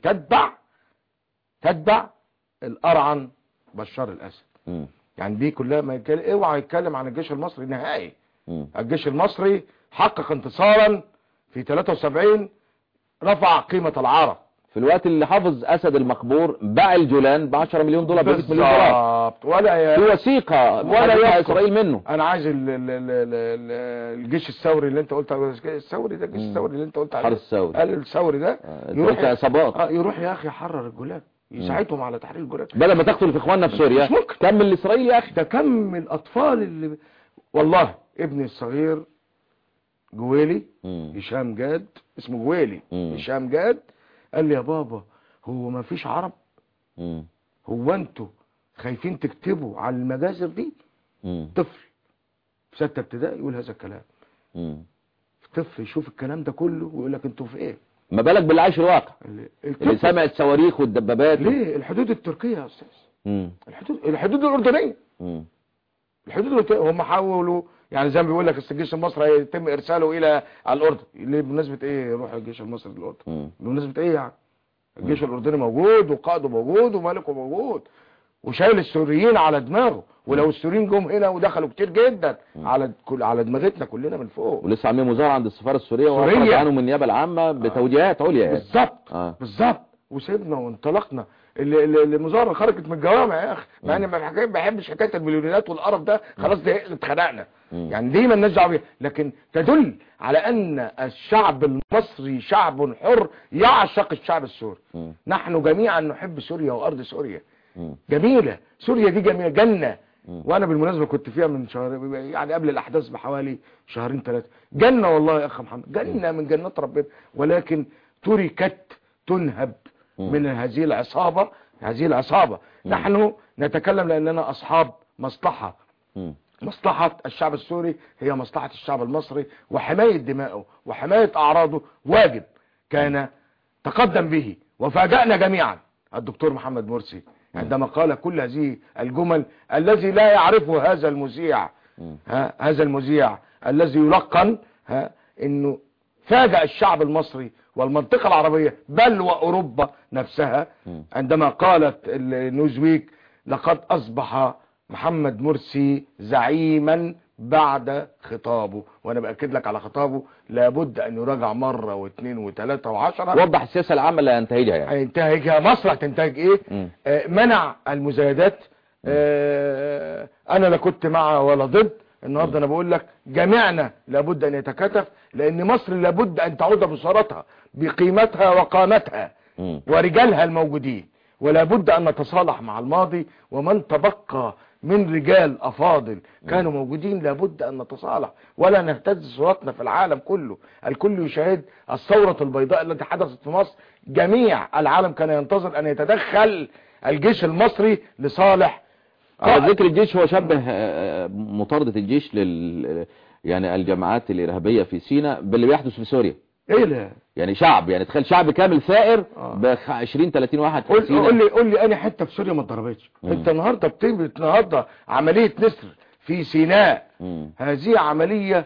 تتبع الارعن بشار الاسد. يعني دي كلها ما اوعى يتكلم عن الجيش المصري نهائي. الجيش المصري حقق انتصارا في 73 رفع قيمه العرب، في الوقت اللي حافظ اسد المقبور باع الجولان ب 10 مليون دولار، ب 100 مليون دولار، ولا في وثيقه ولا اسرائيل منه. انا عايز الجيش الثوري اللي انت قلت عليه، الثوري ده، الجيش الثوري اللي انت قلت عليه، الثوري ده يروح عصابات، يروح يا اخي يحرر الجولان، يساعدهم على تحرير الجولان، بدل ما تقتل في اخواننا في سوريا. كمل لاسرائيل يا اخي. ده كم الاطفال اللي والله ابني الصغير جويلي، هشام جاد، اسمه جويلي هشام جاد، قال لي يا بابا هو ما فيش عرب؟ هو انتوا خايفين تكتبوا على المجازر دي؟ طفل في 6 ابتدائي يقول هذا الكلام. طفل يشوف الكلام ده كله ويقول لك انتوا في ايه؟ ما بالك باللي عايش الواقع، اللي سمع الصواريخ والدبابات. ليه الحدود التركيه يا استاذ؟ الحدود الاردنيه، الحدود الأردنية هم حاولوا، يعني زي ما بيقول لك الجيش المصري هيتم ارساله الى الاردن. ليه؟ بمناسبه ايه يروح الجيش المصري للاردن؟ بمناسبه ايه يعني؟ الجيش الاردني موجود، وقائده موجود، وملكه موجود، وشايل السوريين على دماغه، ولو السوريين جم هنا ودخلوا كتير جدا على دماغتنا كلنا من فوق. ولسه عاملين مظاهره عند السفاره السوريه وخرج عنه من النيابه العامه بتوجيهات عليا يعني. بالظبط بالظبط. وسيبنا وانطلقنا. المظاهره خرجت من الجوامع يا اخي، مع اني ما بحبش حكايه المليونيرات والقرف ده، خلاص ده اتخنقنا يعني، دي مالناش دعوه بيها، لكن تدل على ان الشعب المصري شعب حر يعشق الشعب السوري. نحن جميعا نحب سوريا وارض سوريا جميله، سوريا دي جميله جنه. وانا بالمناسبه كنت فيها من شهر يعني قبل الاحداث بحوالي شهرين ثلاثه، جنه والله يا اخ محمد، جنه من جنات ربنا، ولكن تركت تنهب من هذه العصابة. نحن نتكلم لأننا أصحاب مصلحة. مصلحة الشعب السوري هي مصلحة الشعب المصري، وحماية دمائه وحماية أعراضه واجب كان تقدم به. وفاجأنا جميعا الدكتور محمد مرسي عندما قال كل هذه الجمل الذي لا يعرفه هذا المذيع، هذا المذيع الذي يلقن انه فاجأ الشعب المصري والمنطقة العربية بل وأوروبا نفسها عندما قالت النيوزويك لقد أصبح محمد مرسي زعيما بعد خطابه. وأنا بأكد لك على خطابه لابد أن يراجع مرة واثنين وثلاثة وعشرة. وضح السياسة العامة اللي هينتهجها يعني. هينتهجها مصر، هتنتهج إيه؟ منع المزايدات. أنا لا كنت مع ولا ضد. النهارده انا بقول لك جميعنا لابد ان يتكاتف، لان مصر لابد ان تعود بصورتها بقيمتها وقامتها ورجالها الموجودين، ولابد ان نتصالح مع الماضي، ومن تبقى من رجال افاضل كانوا موجودين لابد ان نتصالح ولا نهتز صورتنا في العالم كله. الكل يشاهد الثورة البيضاء التي حدثت في مصر، جميع العالم كان ينتظر ان يتدخل الجيش المصري لصالح. على ذكر الجيش، هو شبه مطاردة الجيش يعني الجماعات الإرهابية في سيناء باللي بيحدث في سوريا. ايه لا يعني شعب، يعني تخيل شعب كامل ثائر ب 20-30 واحد في سيناء. قول لي انا حتة في سوريا ما اتضربتش. انت النهارده بتبت النهارده عملية نسر في سيناء. هذه عملية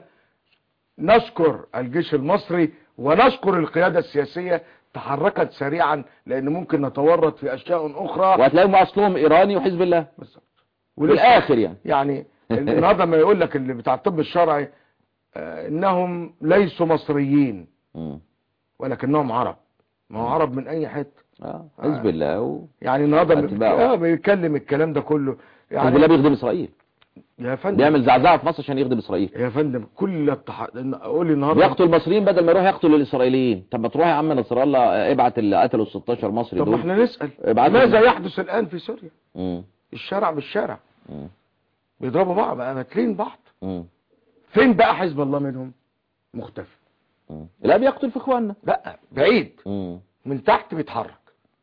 نشكر الجيش المصري ونشكر القيادة السياسية، تحركت سريعا، لان ممكن نتورط في اشياء اخرى وهتلاقيهم اصلهم ايراني وحزب الله بالظبط. والاخر يعني النهارده ما يقول لك اللي بتاع الطب الشرعي انهم ليسوا مصريين ولكنهم عرب. ما هو عرب من اي حته. حزب الله يعني النهارده بيتكلم الكلام ده كله. يعني حزب الله بيخدم اسرائيل يا فندم، بيعمل زعزعه في مصر عشان يخدم اسرائيل يا فندم. كل قول لي النهارده يقتل المصريين بدل ما يروح يقتل الاسرائيليين. طب ما تروح يا عم نصر الله ابعت اللي قتلوا 16 مصري دول. طب احنا نسال ماذا يحدث الان في سوريا؟ الشارع بالشارع بيضربوا بعض، قاتلين بعض. فين بقى حزب الله منهم؟ مختفي. لا بيقتل في اخواننا، لا بعيد من تحت بيتحرك،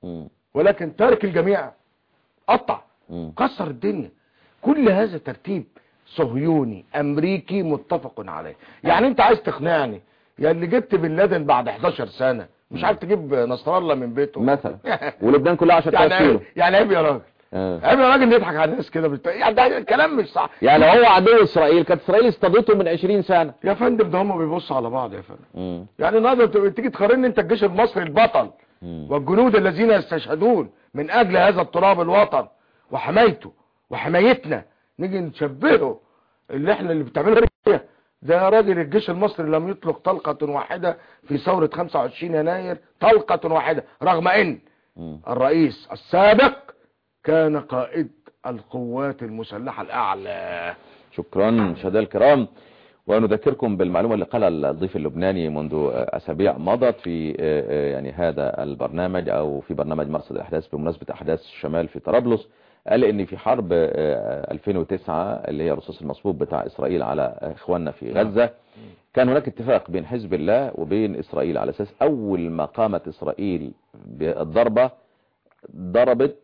ولكن تارك الجميع، قطع كسر الدنيا. كل هذا ترتيب صهيوني امريكي متفق عليه. يعني انت عايز تقنعني يا اللي جبت بن لادن بعد 11 سنة مش عارف تجيب نصر الله من بيته مثلا ولبنان كلها 10 كيلو؟ يعني عيب يا راجل، عيب يا راجل نضحك على الناس كده يعني ده الكلام مش صح. يعني هو عدو اسرائيل، كانت اسرائيل اصطادته من 20 سنة يا فندم. ده هم بيبصوا على بعض يا فندم. يعني النهارده تيجي تقارن انت الجيش المصري البطل والجنود الذين يستشهدون من اجل هذا التراب الوطن وحمايته وحمايتنا، نيجي نشبهه اللي بتعمله ده يا راجل. الجيش المصري لم يطلق طلقة واحدة في ثورة 25 يناير، طلقة واحدة، رغم ان الرئيس السابق كان قائد القوات المسلحة الاعلى. شكرا مشاهدينا الكرام، ونذكركم بالمعلومة اللي قالها الضيف اللبناني منذ اسابيع مضت في يعني هذا البرنامج او في برنامج مرصد الاحداث بمناسبة احداث الشمال في طرابلس. قال ان في حرب 2009 اللي هي الرصاص المصفوف بتاع اسرائيل على اخواننا في غزة، كان هناك اتفاق بين حزب الله وبين اسرائيل على اساس اول ما قامت اسرائيل بالضربة ضربت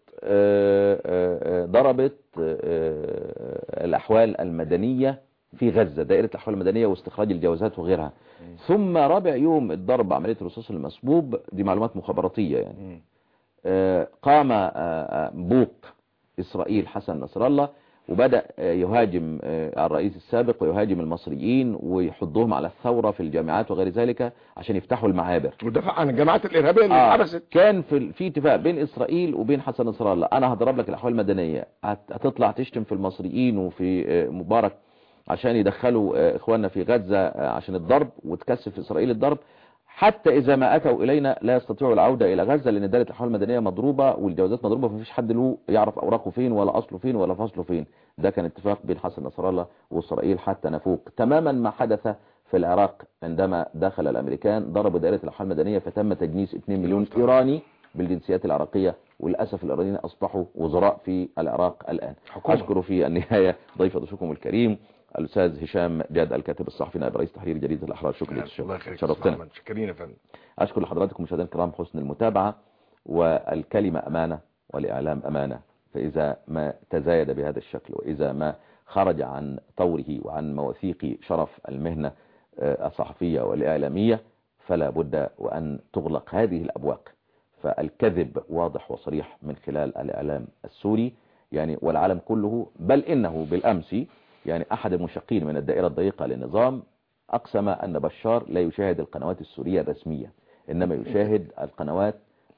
الاحوال المدنية في غزة، دائرة الاحوال المدنية واستخراج الجوازات وغيرها. ثم رابع يوم الضرب عملية الرصاص المصبوب، دي معلومات مخابراتية يعني، قام بوق إسرائيل حسن نصر الله وبدأ يهاجم الرئيس السابق ويهاجم المصريين ويحضهم على الثورة في الجامعات وغير ذلك عشان يفتحوا المعابر ودفع عن الجماعات الإرهابية اللي اتحبست. كان في اتفاق بين إسرائيل وبين حسن نصر الله، أنا هضرب لك الأحوال المدنية، هتطلع تشتم في المصريين وفي مبارك عشان يدخلوا إخواننا في غزة عشان الضرب وتكثف إسرائيل الضرب، حتى إذا ما أتوا إلينا لا يستطيعوا العودة إلى غزة لأن دائرة الأحوال المدنية مضروبة والجوازات مضروبة، فمفيش حد له يعرف أوراقه فين ولا أصله فين ولا فصله فين. ده كان اتفاق بين حسن نصر الله وإسرائيل حتى نفوق تماما ما حدث في العراق عندما دخل الأمريكان ضربوا دائرة الأحوال المدنية فتم تجنيس 2 مليون إيراني بالجنسيات العراقية، وللأسف الإيرانيين أصبحوا وزراء في العراق الآن. أشكر في النهاية ضيف ضيفكم الكريم الأستاذ هشام جاد الكاتب الصحفي نائب رئيس تحرير جريدة الأحرار. شكرا شرفتنا. شكرين يا فندم. أشكر لحضراتكم مشاهدينا الكرام حسن المتابعة، والكلمة أمانة والإعلام أمانة، فإذا ما تزايد بهذا الشكل وإذا ما خرج عن طوره وعن مواثيق شرف المهنة الصحفية والإعلامية فلا بد وأن تغلق هذه الأبواق. فالكذب واضح وصريح من خلال الإعلام السوري يعني والعالم كله، بل إنه بالأمس يعني أحد المشقين من الدائرة الضيقة للنظام أقسم أن بشار لا يشاهد القنوات السورية الرسمية إنما يشاهد القنوات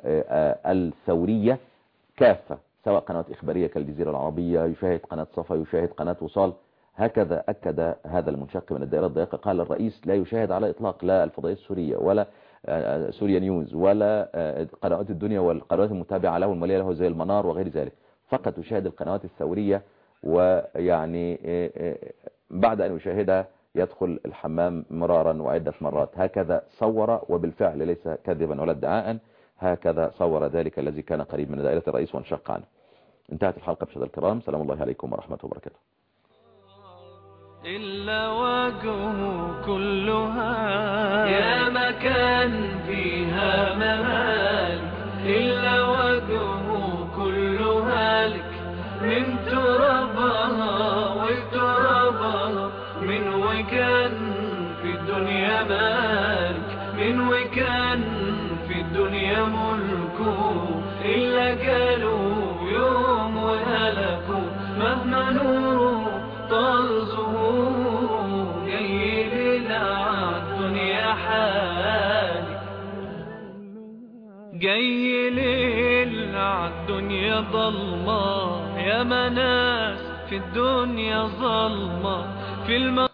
الثورية كافة، سواء قنوات إخبارية كالجزيرة العربية، يشاهد قناة صفا، يشاهد قناة وصال. هكذا أكد هذا المنشق من الدائرة الضيقة، قال الرئيس لا يشاهد على إطلاق لا الفضائية السورية ولا سوريا نيوز ولا قنوات الدنيا والقنوات المتابعة له المالية له زي المنار وغير ذلك، فقط يشاهد القنوات الثورية، ويعني بعد أن يشاهدها يدخل الحمام مرارا وعدة مرات. هكذا صور، وبالفعل ليس كذبا ولا ادعاء، هكذا صور ذلك الذي كان قريب من دائرة الرئيس وانشق عنه. انتهت الحلقة مشاهدينا الكرام، سلام الله عليكم ورحمة وبركاته. إلا وجهه كلها يا مكان فيها مهالك، إلا وجهه كلها لك من ترابها وترابها، من وكان في الدنيا مالك، من وكان في الدنيا ملكه، إلا قالوا يوم وهلكوا مهما نوره طال ظهوره، جاي لنا الدنيا حالك، جاي لنا الدنيا ظلمة، يا مناس في الدنيا ظلمة في